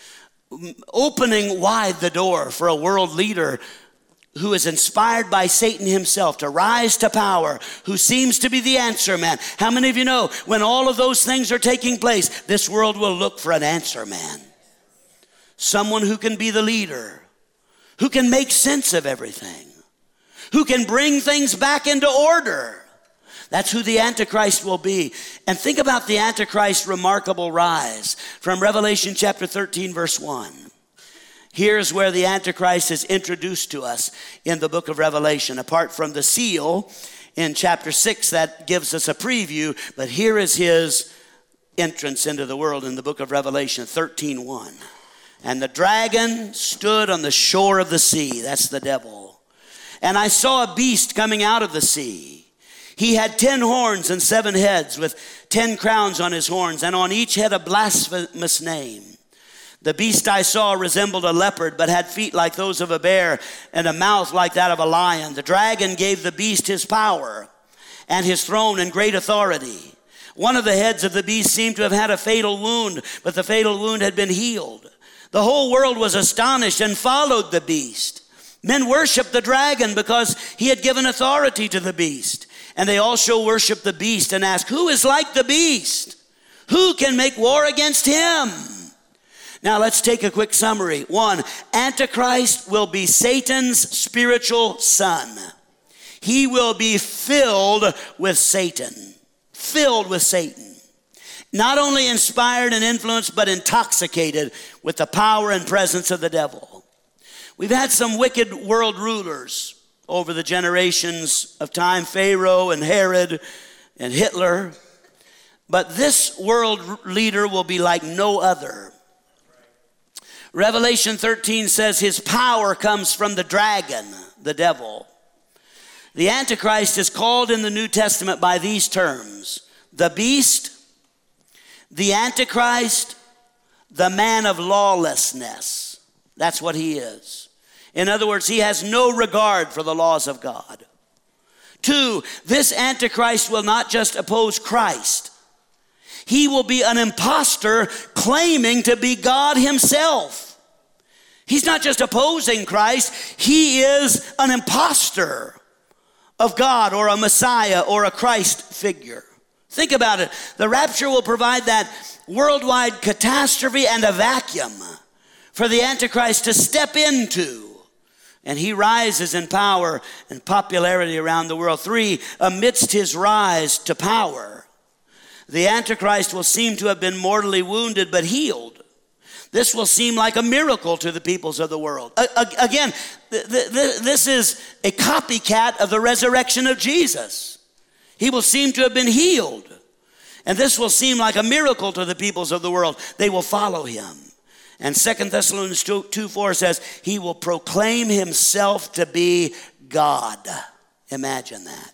opening wide the door for a world leader who is inspired by Satan himself to rise to power, who seems to be the answer man. How many of you know when all of those things are taking place, this world will look for an answer man? Someone who can be the leader, who can make sense of everything, who can bring things back into order. That's who the Antichrist will be. And think about the Antichrist's remarkable rise from Revelation chapter 13, verse 1. Here's where the Antichrist is introduced to us in the book of Revelation. Apart from the seal in chapter 6 that gives us a preview, but here is his entrance into the world in the book of Revelation 13:1. And the dragon stood on the shore of the sea. That's the devil. And I saw a beast coming out of the sea. He had 10 horns and 7 heads with 10 crowns on his horns, and on each head a blasphemous name. The beast I saw resembled a leopard, but had feet like those of a bear and a mouth like that of a lion. The dragon gave the beast his power and his throne and great authority. One of the heads of the beast seemed to have had a fatal wound, but the fatal wound had been healed. The whole world was astonished and followed the beast. Men worshiped the dragon because he had given authority to the beast. And they also worshiped the beast and asked, who is like the beast? Who can make war against him? Now let's take a quick summary. 1, Antichrist will be Satan's spiritual son. He will be filled with Satan. Filled with Satan. Not only inspired and influenced, but intoxicated with the power and presence of the devil. We've had some wicked world rulers over the generations of time, Pharaoh and Herod and Hitler. But this world leader will be like no other. Revelation 13 says his power comes from the dragon, the devil. The Antichrist is called in the New Testament by these terms: the beast, the Antichrist, the man of lawlessness. That's what he is. In other words, he has no regard for the laws of God. 2, this Antichrist will not just oppose Christ. He will be an imposter claiming to be God himself. He's not just opposing Christ, he is an imposter of God or a Messiah or a Christ figure. Think about it. The rapture will provide that worldwide catastrophe and a vacuum for the Antichrist to step into. And he rises in power and popularity around the world. 3, amidst his rise to power, The Antichrist will seem to have been mortally wounded but healed. This will seem like a miracle to the peoples of the world. Again, this is a copycat of the resurrection of Jesus. He will seem to have been healed. And this will seem like a miracle to the peoples of the world. They will follow him. And 2 Thessalonians 2:4 says, he will proclaim himself to be God. Imagine that.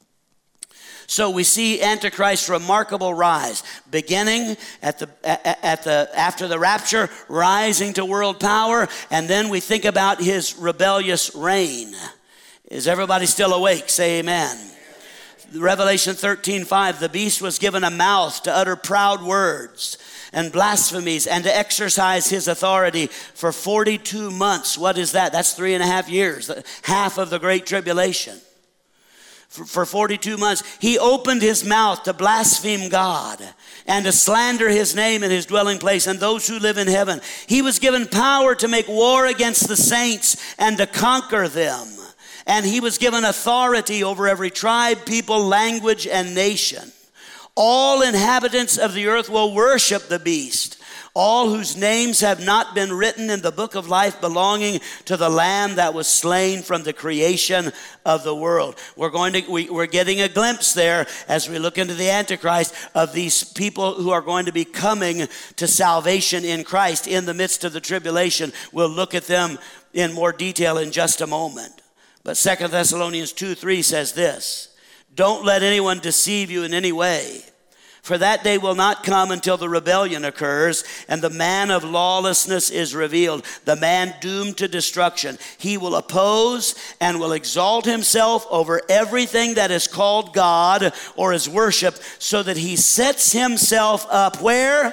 So we see Antichrist's remarkable rise, beginning after the rapture, rising to world power, and then we think about his rebellious reign. Is everybody still awake? Say amen. Revelation 13:5, the beast was given a mouth to utter proud words and blasphemies and to exercise his authority for 42 months. What is that? That's 3.5 years, half of the Great Tribulation. For 42 months, he opened his mouth to blaspheme God and to slander his name in his dwelling place and those who live in heaven. He was given power to make war against the saints and to conquer them. And he was given authority over every tribe, people, language, and nation. All inhabitants of the earth will worship the beast, all whose names have not been written in the book of life belonging to the Lamb that was slain from the creation of the world. We're getting a glimpse there as we look into the Antichrist of these people who are going to be coming to salvation in Christ in the midst of the tribulation. We'll look at them in more detail in just a moment. But 2 Thessalonians 2:3 says this, don't let anyone deceive you in any way. For that day will not come until the rebellion occurs and the man of lawlessness is revealed, the man doomed to destruction. He will oppose and will exalt himself over everything that is called God or is worshiped, so that he sets himself up where?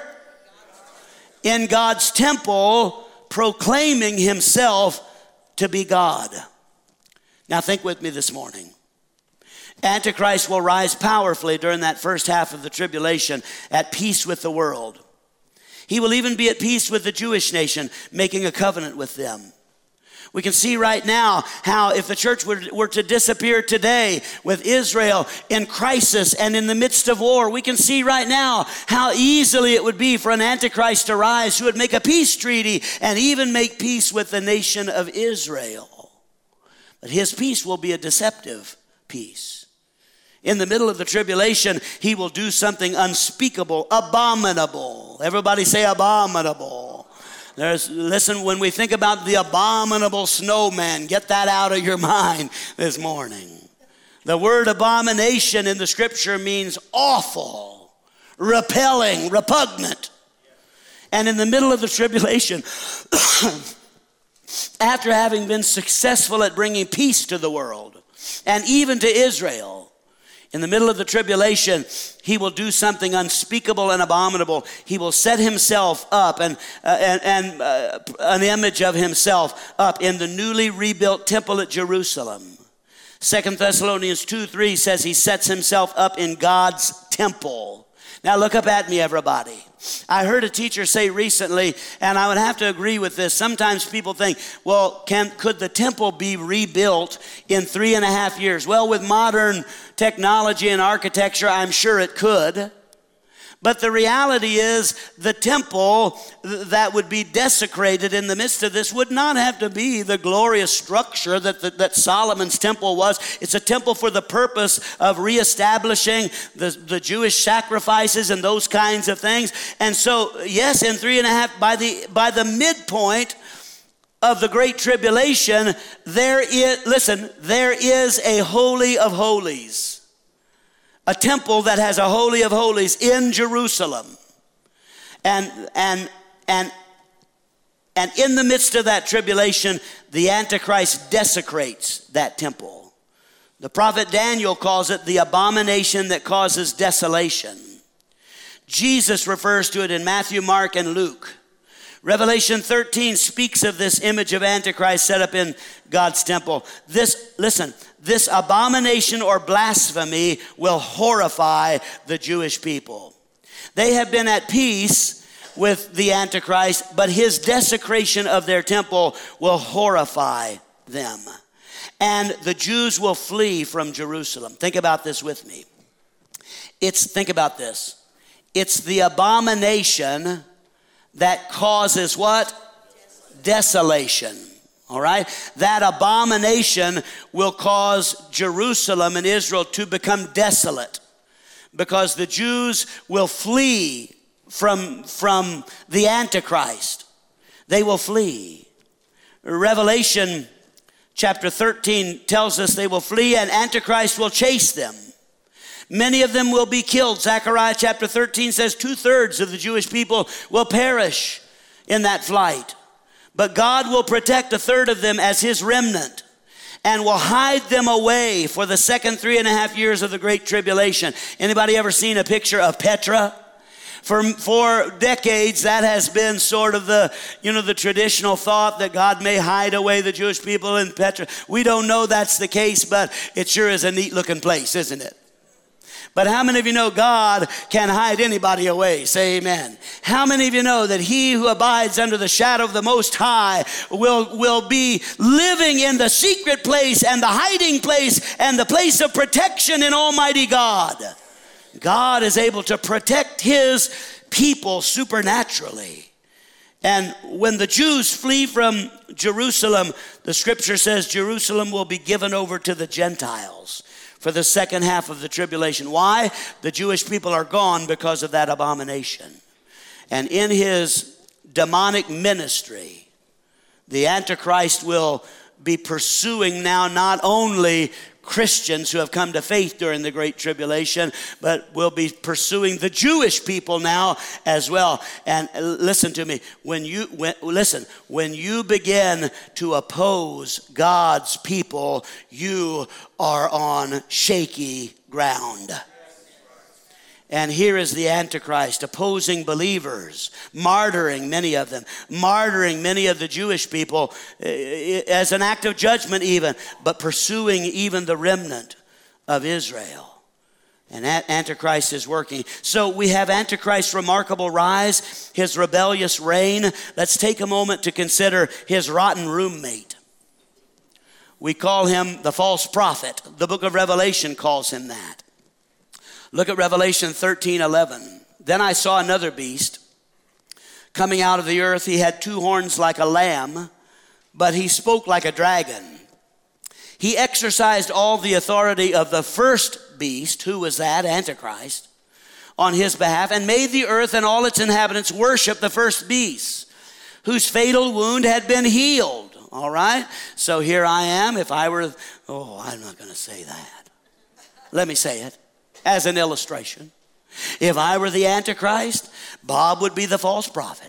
In God's temple, proclaiming himself to be God. Now think with me this morning. Antichrist will rise powerfully during that first half of the tribulation, at peace with the world. He will even be at peace with the Jewish nation, making a covenant with them. We can see right now how if the church were to disappear today with Israel in crisis and in the midst of war, we can see right now how easily it would be for an Antichrist to rise who would make a peace treaty and even make peace with the nation of Israel. But his peace will be a deceptive peace. In the middle of the tribulation, he will do something unspeakable, abominable. Everybody say abominable. Listen, when we think about the abominable snowman, get that out of your mind this morning. The word abomination in the scripture means awful, repelling, repugnant. And in the middle of the tribulation, after having been successful at bringing peace to the world and even to Israel, in the middle of the tribulation, he will do something unspeakable and abominable. He will set himself up and an image of himself up in the newly rebuilt temple at Jerusalem. 2 Thessalonians 2:3 says he sets himself up in God's temple. Now look up at me, everybody. I heard a teacher say recently, and I would have to agree with this. Sometimes people think, well, could the temple be rebuilt in 3.5 years? Well, with modern technology and architecture, I'm sure it could. But the reality is the temple that would be desecrated in the midst of this would not have to be the glorious structure that Solomon's temple was. It's a temple for the purpose of reestablishing the Jewish sacrifices and those kinds of things. And so, yes, in 3.5, by the midpoint of the Great Tribulation, there is a Holy of Holies. A temple that has a Holy of Holies in Jerusalem. And in the midst of that tribulation, the Antichrist desecrates that temple. The prophet Daniel calls it the abomination that causes desolation. Jesus refers to it in Matthew, Mark, and Luke. Revelation 13 speaks of this image of Antichrist set up in God's temple. This abomination or blasphemy will horrify the Jewish people. They have been at peace with the Antichrist, but his desecration of their temple will horrify them. And the Jews will flee from Jerusalem. Think about this with me. Think about this. It's the abomination that causes what? Desolation. All right? That abomination will cause Jerusalem and Israel to become desolate, because the Jews will flee from the Antichrist. They will flee. Revelation chapter 13 tells us they will flee and Antichrist will chase them. Many of them will be killed. Zechariah chapter 13 says 2/3 of the Jewish people will perish in that flight. But God will protect 1/3 of them as his remnant and will hide them away for the second 3.5 years of the Great Tribulation. Anybody ever seen a picture of Petra? For decades, that has been sort of the traditional thought that God may hide away the Jewish people in Petra. We don't know that's the case, but it sure is a neat looking place, isn't it? But how many of you know God can hide anybody away? Say amen. How many of you know that he who abides under the shadow of the Most High will be living in the secret place and the hiding place and the place of protection in Almighty God? God is able to protect his people supernaturally. And when the Jews flee from Jerusalem, the scripture says Jerusalem will be given over to the Gentiles for the second half of the tribulation. Why? The Jewish people are gone because of that abomination. And in his demonic ministry, the Antichrist will be pursuing now not only Christians who have come to faith during the Great Tribulation, but will be pursuing the Jewish people now as well. And listen to me, when you begin to oppose God's people, you are on shaky ground. And here is the Antichrist opposing believers, martyring many of them, martyring many of the Jewish people as an act of judgment even, but pursuing even the remnant of Israel. And Antichrist is working. So we have Antichrist's remarkable rise, his rebellious reign. Let's take a moment to consider his rotten roommate. We call him the false prophet. The book of Revelation calls him that. Look at Revelation 13:11. Then I saw another beast coming out of the earth. He had 2 horns like a lamb, but he spoke like a dragon. He exercised all the authority of the first beast, who was that? Antichrist, on his behalf, and made the earth and all its inhabitants worship the first beast, whose fatal wound had been healed. All right? So here I am. If I were, I'm not going to say that. Let me say it as an illustration. If I were the Antichrist, Bob would be the false prophet.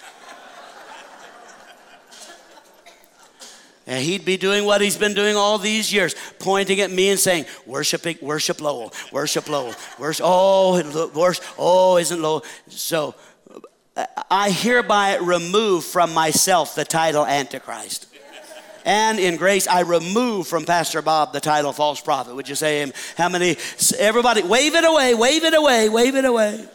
And he'd be doing what he's been doing all these years, pointing at me and saying, worship Lowell, worship Lowell, isn't Lowell. So I hereby remove from myself the title Antichrist. And in grace, I remove from Pastor Bob the title false prophet. Would you say, how many? Everybody, wave it away, wave it away, wave it away.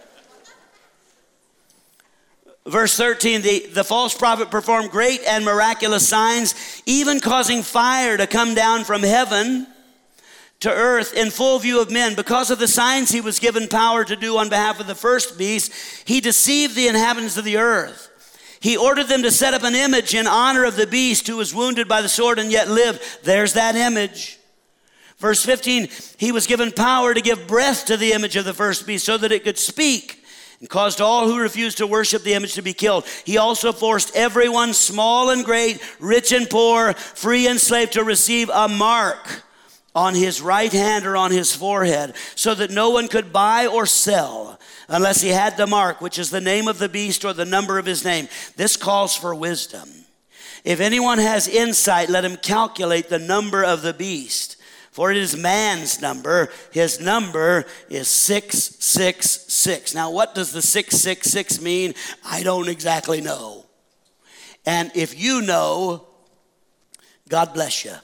Verse 13, the false prophet performed great and miraculous signs, even causing fire to come down from heaven to earth in full view of men. Because of the signs he was given power to do on behalf of the first beast, he deceived the inhabitants of the earth. He ordered them to set up an image in honor of the beast who was wounded by the sword and yet lived. There's that image. Verse 15, he was given power to give breath to the image of the first beast so that it could speak, and caused all who refused to worship the image to be killed. He also forced everyone, small and great, rich and poor, free and slave, to receive a mark on his right hand or on his forehead, so that no one could buy or sell unless he had the mark, which is the name of the beast or the number of his name. This calls for wisdom. If anyone has insight, let him calculate the number of the beast, for it is man's number. His number is 666. Now, what does the 666 mean? I don't exactly know. And if you know, God bless you.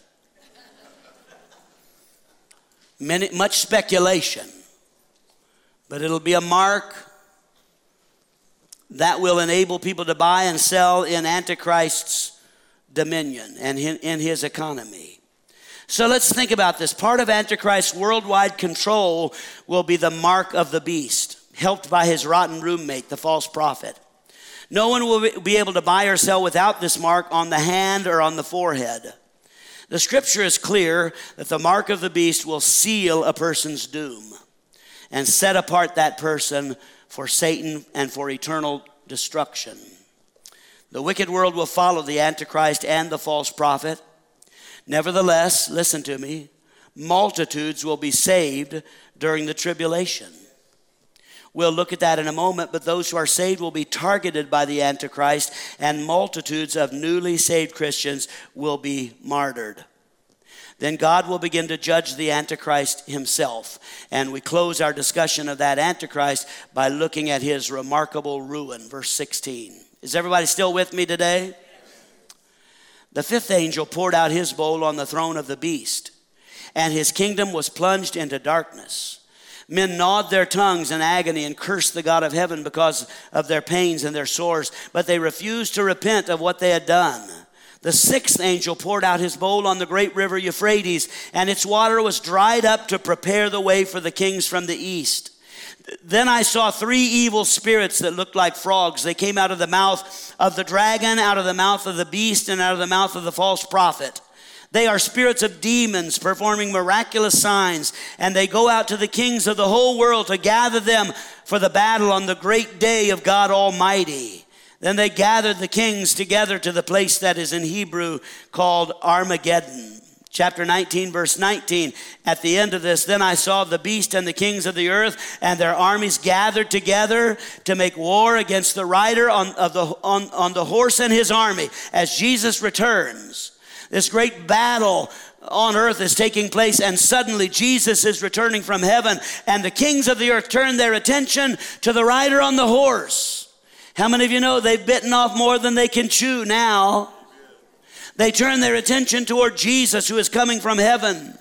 Much speculation, but it'll be a mark that will enable people to buy and sell in Antichrist's dominion and in his economy. So let's think about this. Part of Antichrist's worldwide control will be the mark of the beast. helped by his rotten roommate, the false prophet. No one will be able to buy or sell without this mark on the hand or on the forehead. The scripture is clear that the mark of the beast will seal a person's doom and set apart that person for Satan and for eternal destruction. The wicked world will follow the Antichrist and the false prophet. Nevertheless, listen to me, multitudes will be saved during the tribulation. We'll look at that in a moment, but those who are saved will be targeted by the Antichrist, and multitudes of newly saved Christians will be martyred. Then God will begin to judge the Antichrist himself. And we close our discussion of that Antichrist by looking at his remarkable ruin. Verse 16. Is everybody still with me today? The fifth angel poured out his bowl on the throne of the beast, and his kingdom was plunged into darkness. Men gnawed their tongues in agony and cursed the God of heaven because of their pains and their sores, but they refused to repent of what they had done. The sixth angel poured out his bowl on the great river Euphrates, and its water was dried up to prepare the way for the kings from the east. Then I saw three evil spirits that looked like frogs. They came out of the mouth of the dragon, out of the mouth of the beast, and out of the mouth of the false prophet. They are spirits of demons performing miraculous signs, and they go out to the kings of the whole world to gather them for the battle on the great day of God Almighty. Then they gathered the kings together to the place that is in Hebrew called Armageddon. Chapter 19, verse 19. At the end of this, then I saw the beast and the kings of the earth and their armies gathered together to make war against the rider on the horse and his army as Jesus returns. This great battle on earth is taking place, and suddenly Jesus is returning from heaven, and the kings of the earth turn their attention to the rider on the horse. How many of you know they've bitten off more than they can chew now? They turn their attention toward Jesus, who is coming from heaven.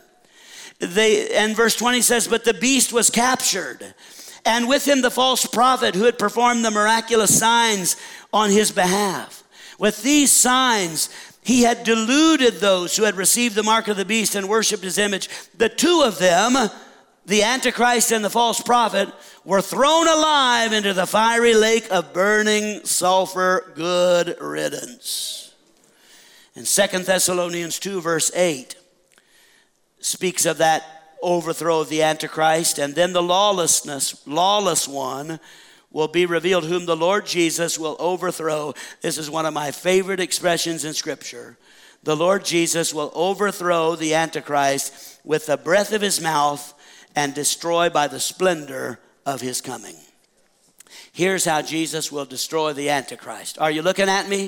And verse 20 says, but the beast was captured, and with him the false prophet who had performed the miraculous signs on his behalf. With these signs, he had deluded those who had received the mark of the beast and worshiped his image. The two of them, the Antichrist and the false prophet, were thrown alive into the fiery lake of burning sulfur. Good riddance. And 2 Thessalonians 2 verse 8 speaks of that overthrow of the Antichrist. And then the lawless one will be revealed, whom the Lord Jesus will overthrow. This is one of my favorite expressions in Scripture. The Lord Jesus will overthrow the Antichrist with the breath of his mouth and destroy by the splendor of his coming. Here's how Jesus will destroy the Antichrist. Are you looking at me?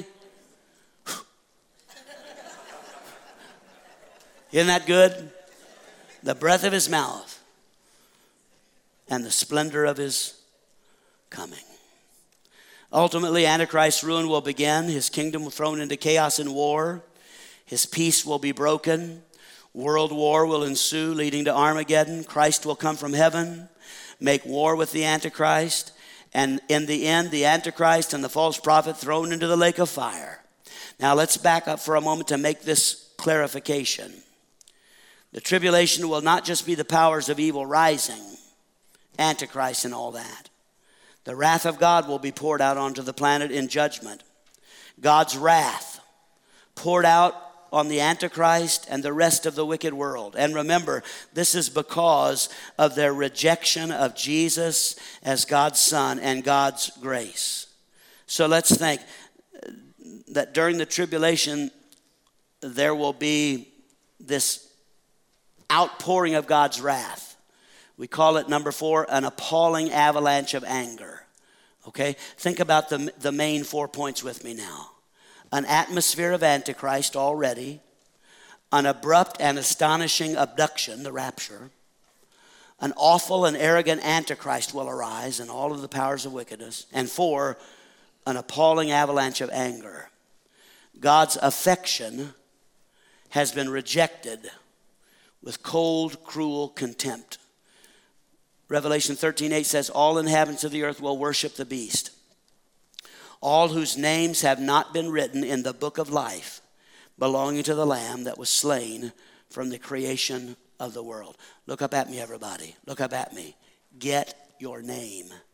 Isn't that good? The breath of his mouth and the splendor of his coming. Ultimately, Antichrist's ruin will begin. His kingdom will be thrown into chaos and war. His peace will be broken. World war will ensue, leading to Armageddon. Christ will come from heaven, make war with the Antichrist, and in the end, the Antichrist and the false prophet thrown into the lake of fire. Now, let's back up for a moment to make this clarification. The tribulation will not just be the powers of evil rising, Antichrist and all that. The wrath of God will be poured out onto the planet in judgment. God's wrath poured out on the Antichrist and the rest of the wicked world. And remember, this is because of their rejection of Jesus as God's Son and God's grace. So let's think that during the tribulation, there will be this outpouring of God's wrath. We call it, number 4, an appalling avalanche of anger. Okay? Think about the main 4 points with me now. An atmosphere of Antichrist already, an abrupt and astonishing abduction, the rapture, an awful and arrogant Antichrist will arise and all of the powers of wickedness, and 4, an appalling avalanche of anger. God's affection has been rejected with cold, cruel contempt. Revelation 13:8 says, all inhabitants of the earth will worship the beast, all whose names have not been written in the book of life belonging to the Lamb that was slain from the creation of the world. Look up at me, everybody. Look up at me. Get your name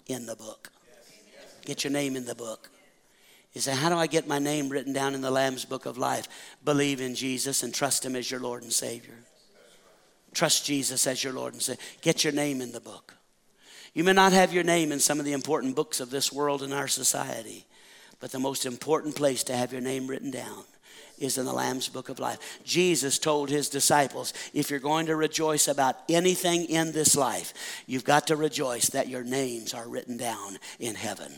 in the book. Get your name in the book. You say, how do I get my name written down in the Lamb's Book of Life? Believe in Jesus and trust him as your Lord and Savior. Trust Jesus as your Lord and Savior. Get your name in the book. You may not have your name in some of the important books of this world and our society, but the most important place to have your name written down is in the Lamb's Book of Life. Jesus told his disciples, if you're going to rejoice about anything in this life, you've got to rejoice that your names are written down in heaven.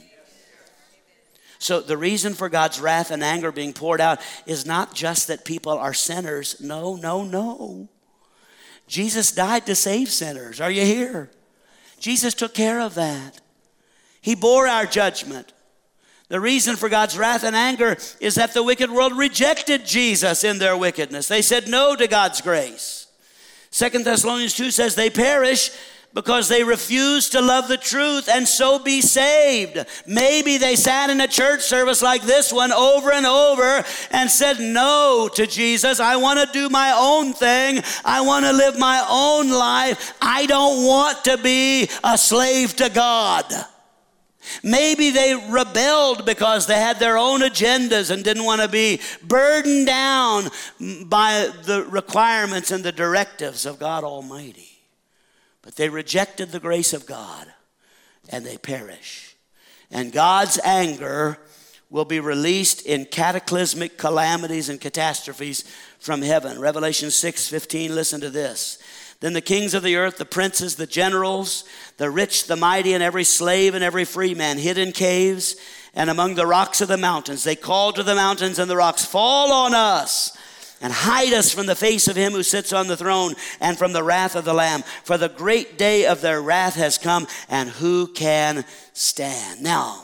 So the reason for God's wrath and anger being poured out is not just that people are sinners. No, no, no. Jesus died to save sinners. Are you here? Jesus took care of that. He bore our judgment. The reason for God's wrath and anger is that the wicked world rejected Jesus in their wickedness. They said no to God's grace. 2 Thessalonians 2 says they perish because they refuse to love the truth and so be saved. Maybe they sat in a church service like this one over and over and said no to Jesus. I want to do my own thing. I want to live my own life. I don't want to be a slave to God. Maybe they rebelled because they had their own agendas and didn't want to be burdened down by the requirements and the directives of God Almighty. But they rejected the grace of God and they perish. And God's anger will be released in cataclysmic calamities and catastrophes from heaven. Revelation 6:15, listen to this. Then the kings of the earth, the princes, the generals, the rich, the mighty, and every slave and every free man hid in caves and among the rocks of the mountains. They called to the mountains and the rocks, fall on us and hide us from the face of him who sits on the throne and from the wrath of the Lamb. For the great day of their wrath has come, and who can stand? Now,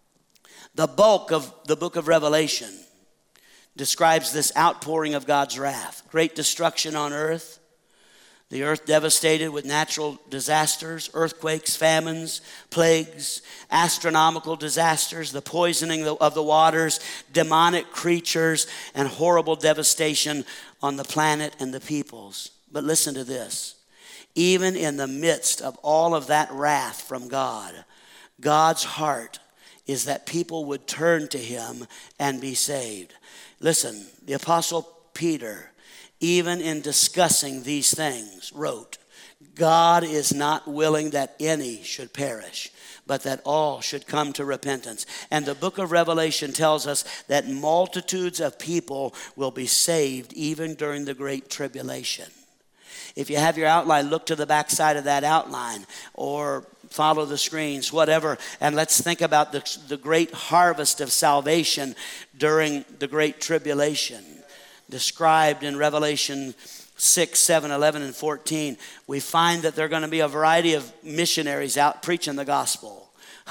the bulk of the book of Revelation describes this outpouring of God's wrath. Great destruction on earth. The earth devastated with natural disasters, earthquakes, famines, plagues, astronomical disasters, the poisoning of the waters, demonic creatures, and horrible devastation on the planet and the peoples. But listen to this. Even in the midst of all of that wrath from God, God's heart is that people would turn to him and be saved. Listen, the Apostle Peter, even in discussing these things, wrote, God is not willing that any should perish, but that all should come to repentance. And the book of Revelation tells us that multitudes of people will be saved even during the great tribulation. If you have your outline, look to the back side of that outline or follow the screens, whatever, and let's think about the great harvest of salvation during the great tribulation. Described in Revelation 6, 7, 11, and 14, we find that there are going to be a variety of missionaries out preaching the gospel.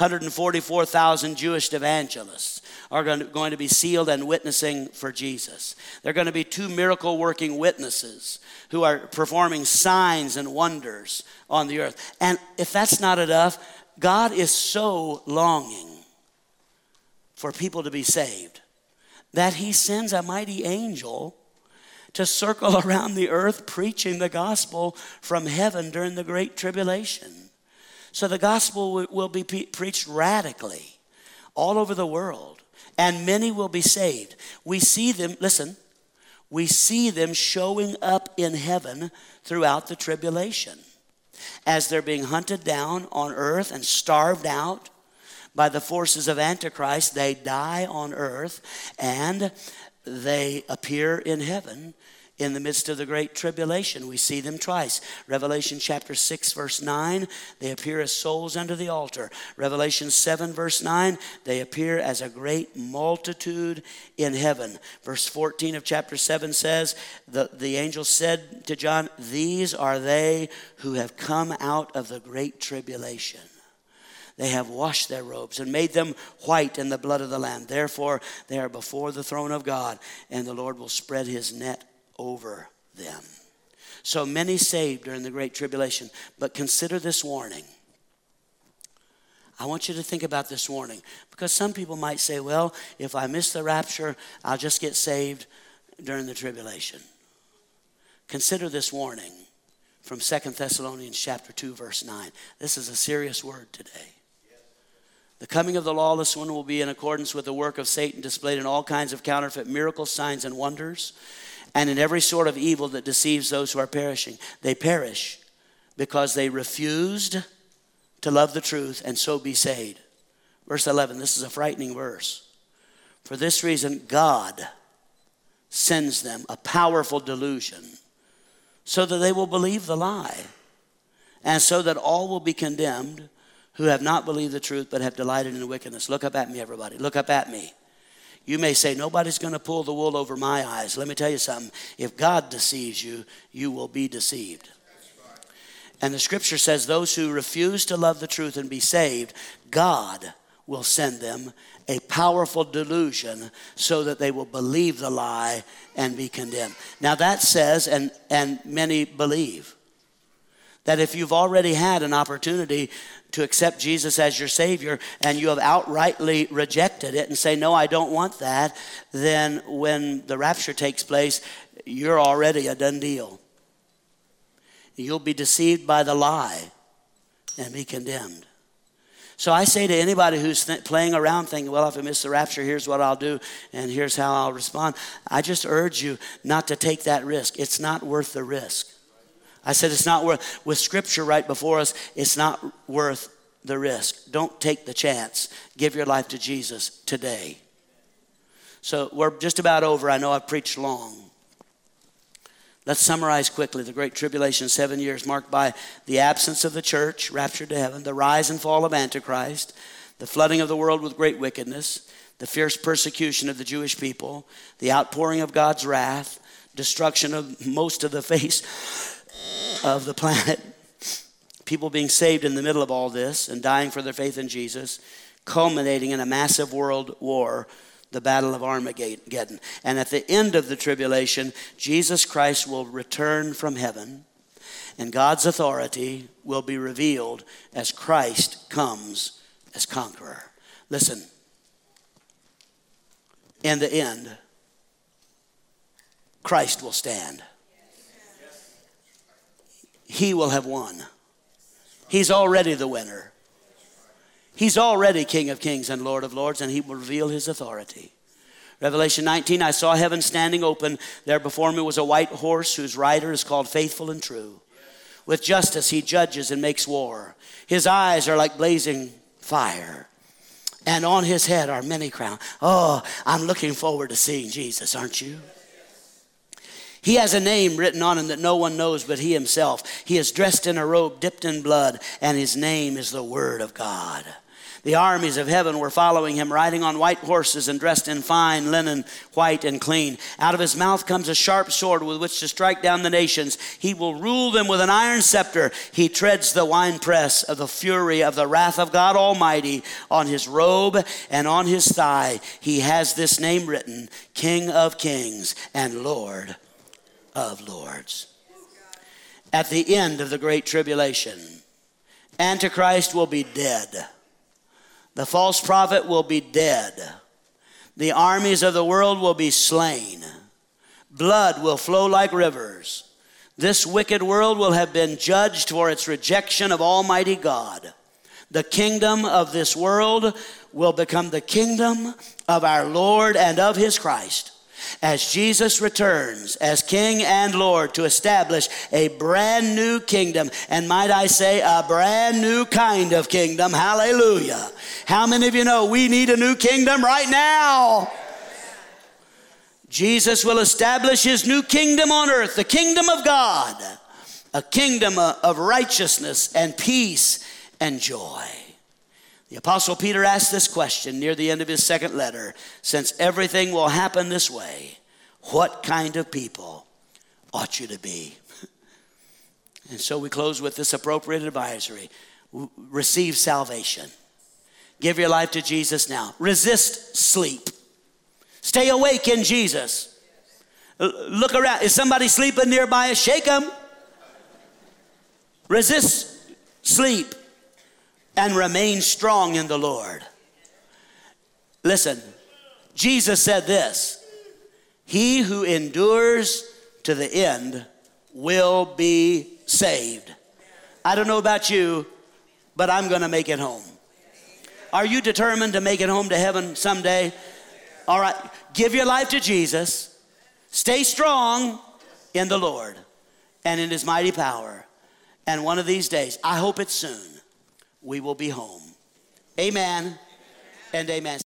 144,000 Jewish evangelists are going to be sealed and witnessing for Jesus. There are going to be 2 miracle-working witnesses who are performing signs and wonders on the earth. And if that's not enough, God is so longing for people to be saved that he sends a mighty angel to circle around the earth preaching the gospel from heaven during the great tribulation. So the gospel will be preached radically all over the world, and many will be saved. We see them, listen, we see them showing up in heaven throughout the tribulation. As they're being hunted down on earth and starved out by the forces of Antichrist, they die on earth and they appear in heaven in the midst of the great tribulation. We see them twice. Revelation chapter 6 verse 9, they appear as souls under the altar. Revelation 7 verse 9, they appear as a great multitude in heaven. Verse 14 of chapter 7 says, the angel said to John, these are they who have come out of the great tribulation. They have washed their robes and made them white in the blood of the Lamb. Therefore, they are before the throne of God, and the Lord will spread his net over them. So many saved during the great tribulation. But consider this warning. I want you to think about this warning. Because some people might say, well, if I miss the rapture, I'll just get saved during the tribulation. Consider this warning from 2 Thessalonians chapter 2, verse 9. This is a serious word today. The coming of the lawless one will be in accordance with the work of Satan displayed in all kinds of counterfeit miracles, signs, and wonders, and in every sort of evil that deceives those who are perishing. They perish because they refused to love the truth and so be saved. Verse 11, this is a frightening verse. For this reason, God sends them a powerful delusion so that they will believe the lie, and so that all will be condemned who have not believed the truth but have delighted in wickedness. Look up at me, everybody. Look up at me. You may say, nobody's going to pull the wool over my eyes. Let me tell you something. If God deceives you, you will be deceived. And the scripture says those who refuse to love the truth and be saved, God will send them a powerful delusion so that they will believe the lie and be condemned. Now that says, and many believe, that if you've already had an opportunity to accept Jesus as your Savior and you have outrightly rejected it and say, no, I don't want that, then when the rapture takes place, you're already a done deal. You'll be deceived by the lie and be condemned. So I say to anybody who's playing around thinking, well, if I miss the rapture, here's what I'll do and here's how I'll respond. I just urge you not to take that risk. It's not worth the risk. I said it's not worth, with scripture right before us, it's not worth the risk. Don't take the chance. Give your life to Jesus today. So we're just about over. I know I've preached long. Let's summarize quickly. The Great Tribulation, 7 years, marked by the absence of the church, raptured to heaven, the rise and fall of Antichrist, the flooding of the world with great wickedness, the fierce persecution of the Jewish people, the outpouring of God's wrath, destruction of most of the face of the planet, people being saved in the middle of all this and dying for their faith in Jesus, culminating in a massive world war, the Battle of Armageddon. And at the end of the tribulation, Jesus Christ will return from heaven, and God's authority will be revealed as Christ comes as conqueror. Listen, in the end, Christ will stand. He will have won. He's already the winner. He's already King of Kings and Lord of Lords, and he will reveal his authority. Revelation 19, I saw heaven standing open. There before me was a white horse whose rider is called Faithful and True. With justice he judges and makes war. His eyes are like blazing fire, and on his head are many crowns. Oh, I'm looking forward to seeing Jesus, aren't you? He has a name written on him that no one knows but he himself. He is dressed in a robe dipped in blood, and his name is the Word of God. The armies of heaven were following him, riding on white horses and dressed in fine linen, white and clean. Out of his mouth comes a sharp sword with which to strike down the nations. He will rule them with an iron scepter. He treads the winepress of the fury of the wrath of God Almighty. On his robe and on his thigh, he has this name written, King of Kings and Lord of Lords. At the end of the Great Tribulation, Antichrist will be dead. The false prophet will be dead. The armies of the world will be slain. Blood will flow like rivers. This wicked world will have been judged for its rejection of Almighty God. The kingdom of this world will become the kingdom of our Lord and of his Christ, as Jesus returns as King and Lord to establish a brand new kingdom, and might I say a brand new kind of kingdom. Hallelujah. How many of you know we need a new kingdom right now? Jesus will establish his new kingdom on earth, the kingdom of God, a kingdom of righteousness and peace and joy. The Apostle Peter asked this question near the end of his second letter. Since everything will happen this way, what kind of people ought you to be? And so we close with this appropriate advisory. Receive salvation. Give your life to Jesus now. Resist sleep. Stay awake in Jesus. Look around. Is somebody sleeping nearby? Shake them. Resist sleep. And remain strong in the Lord. Listen, Jesus said this, he who endures to the end will be saved. I don't know about you, but I'm going to make it home. Are you determined to make it home to heaven someday? All right. Give your life to Jesus. Stay strong in the Lord and in his mighty power. And one of these days, I hope it's soon, we will be home. Amen and amen.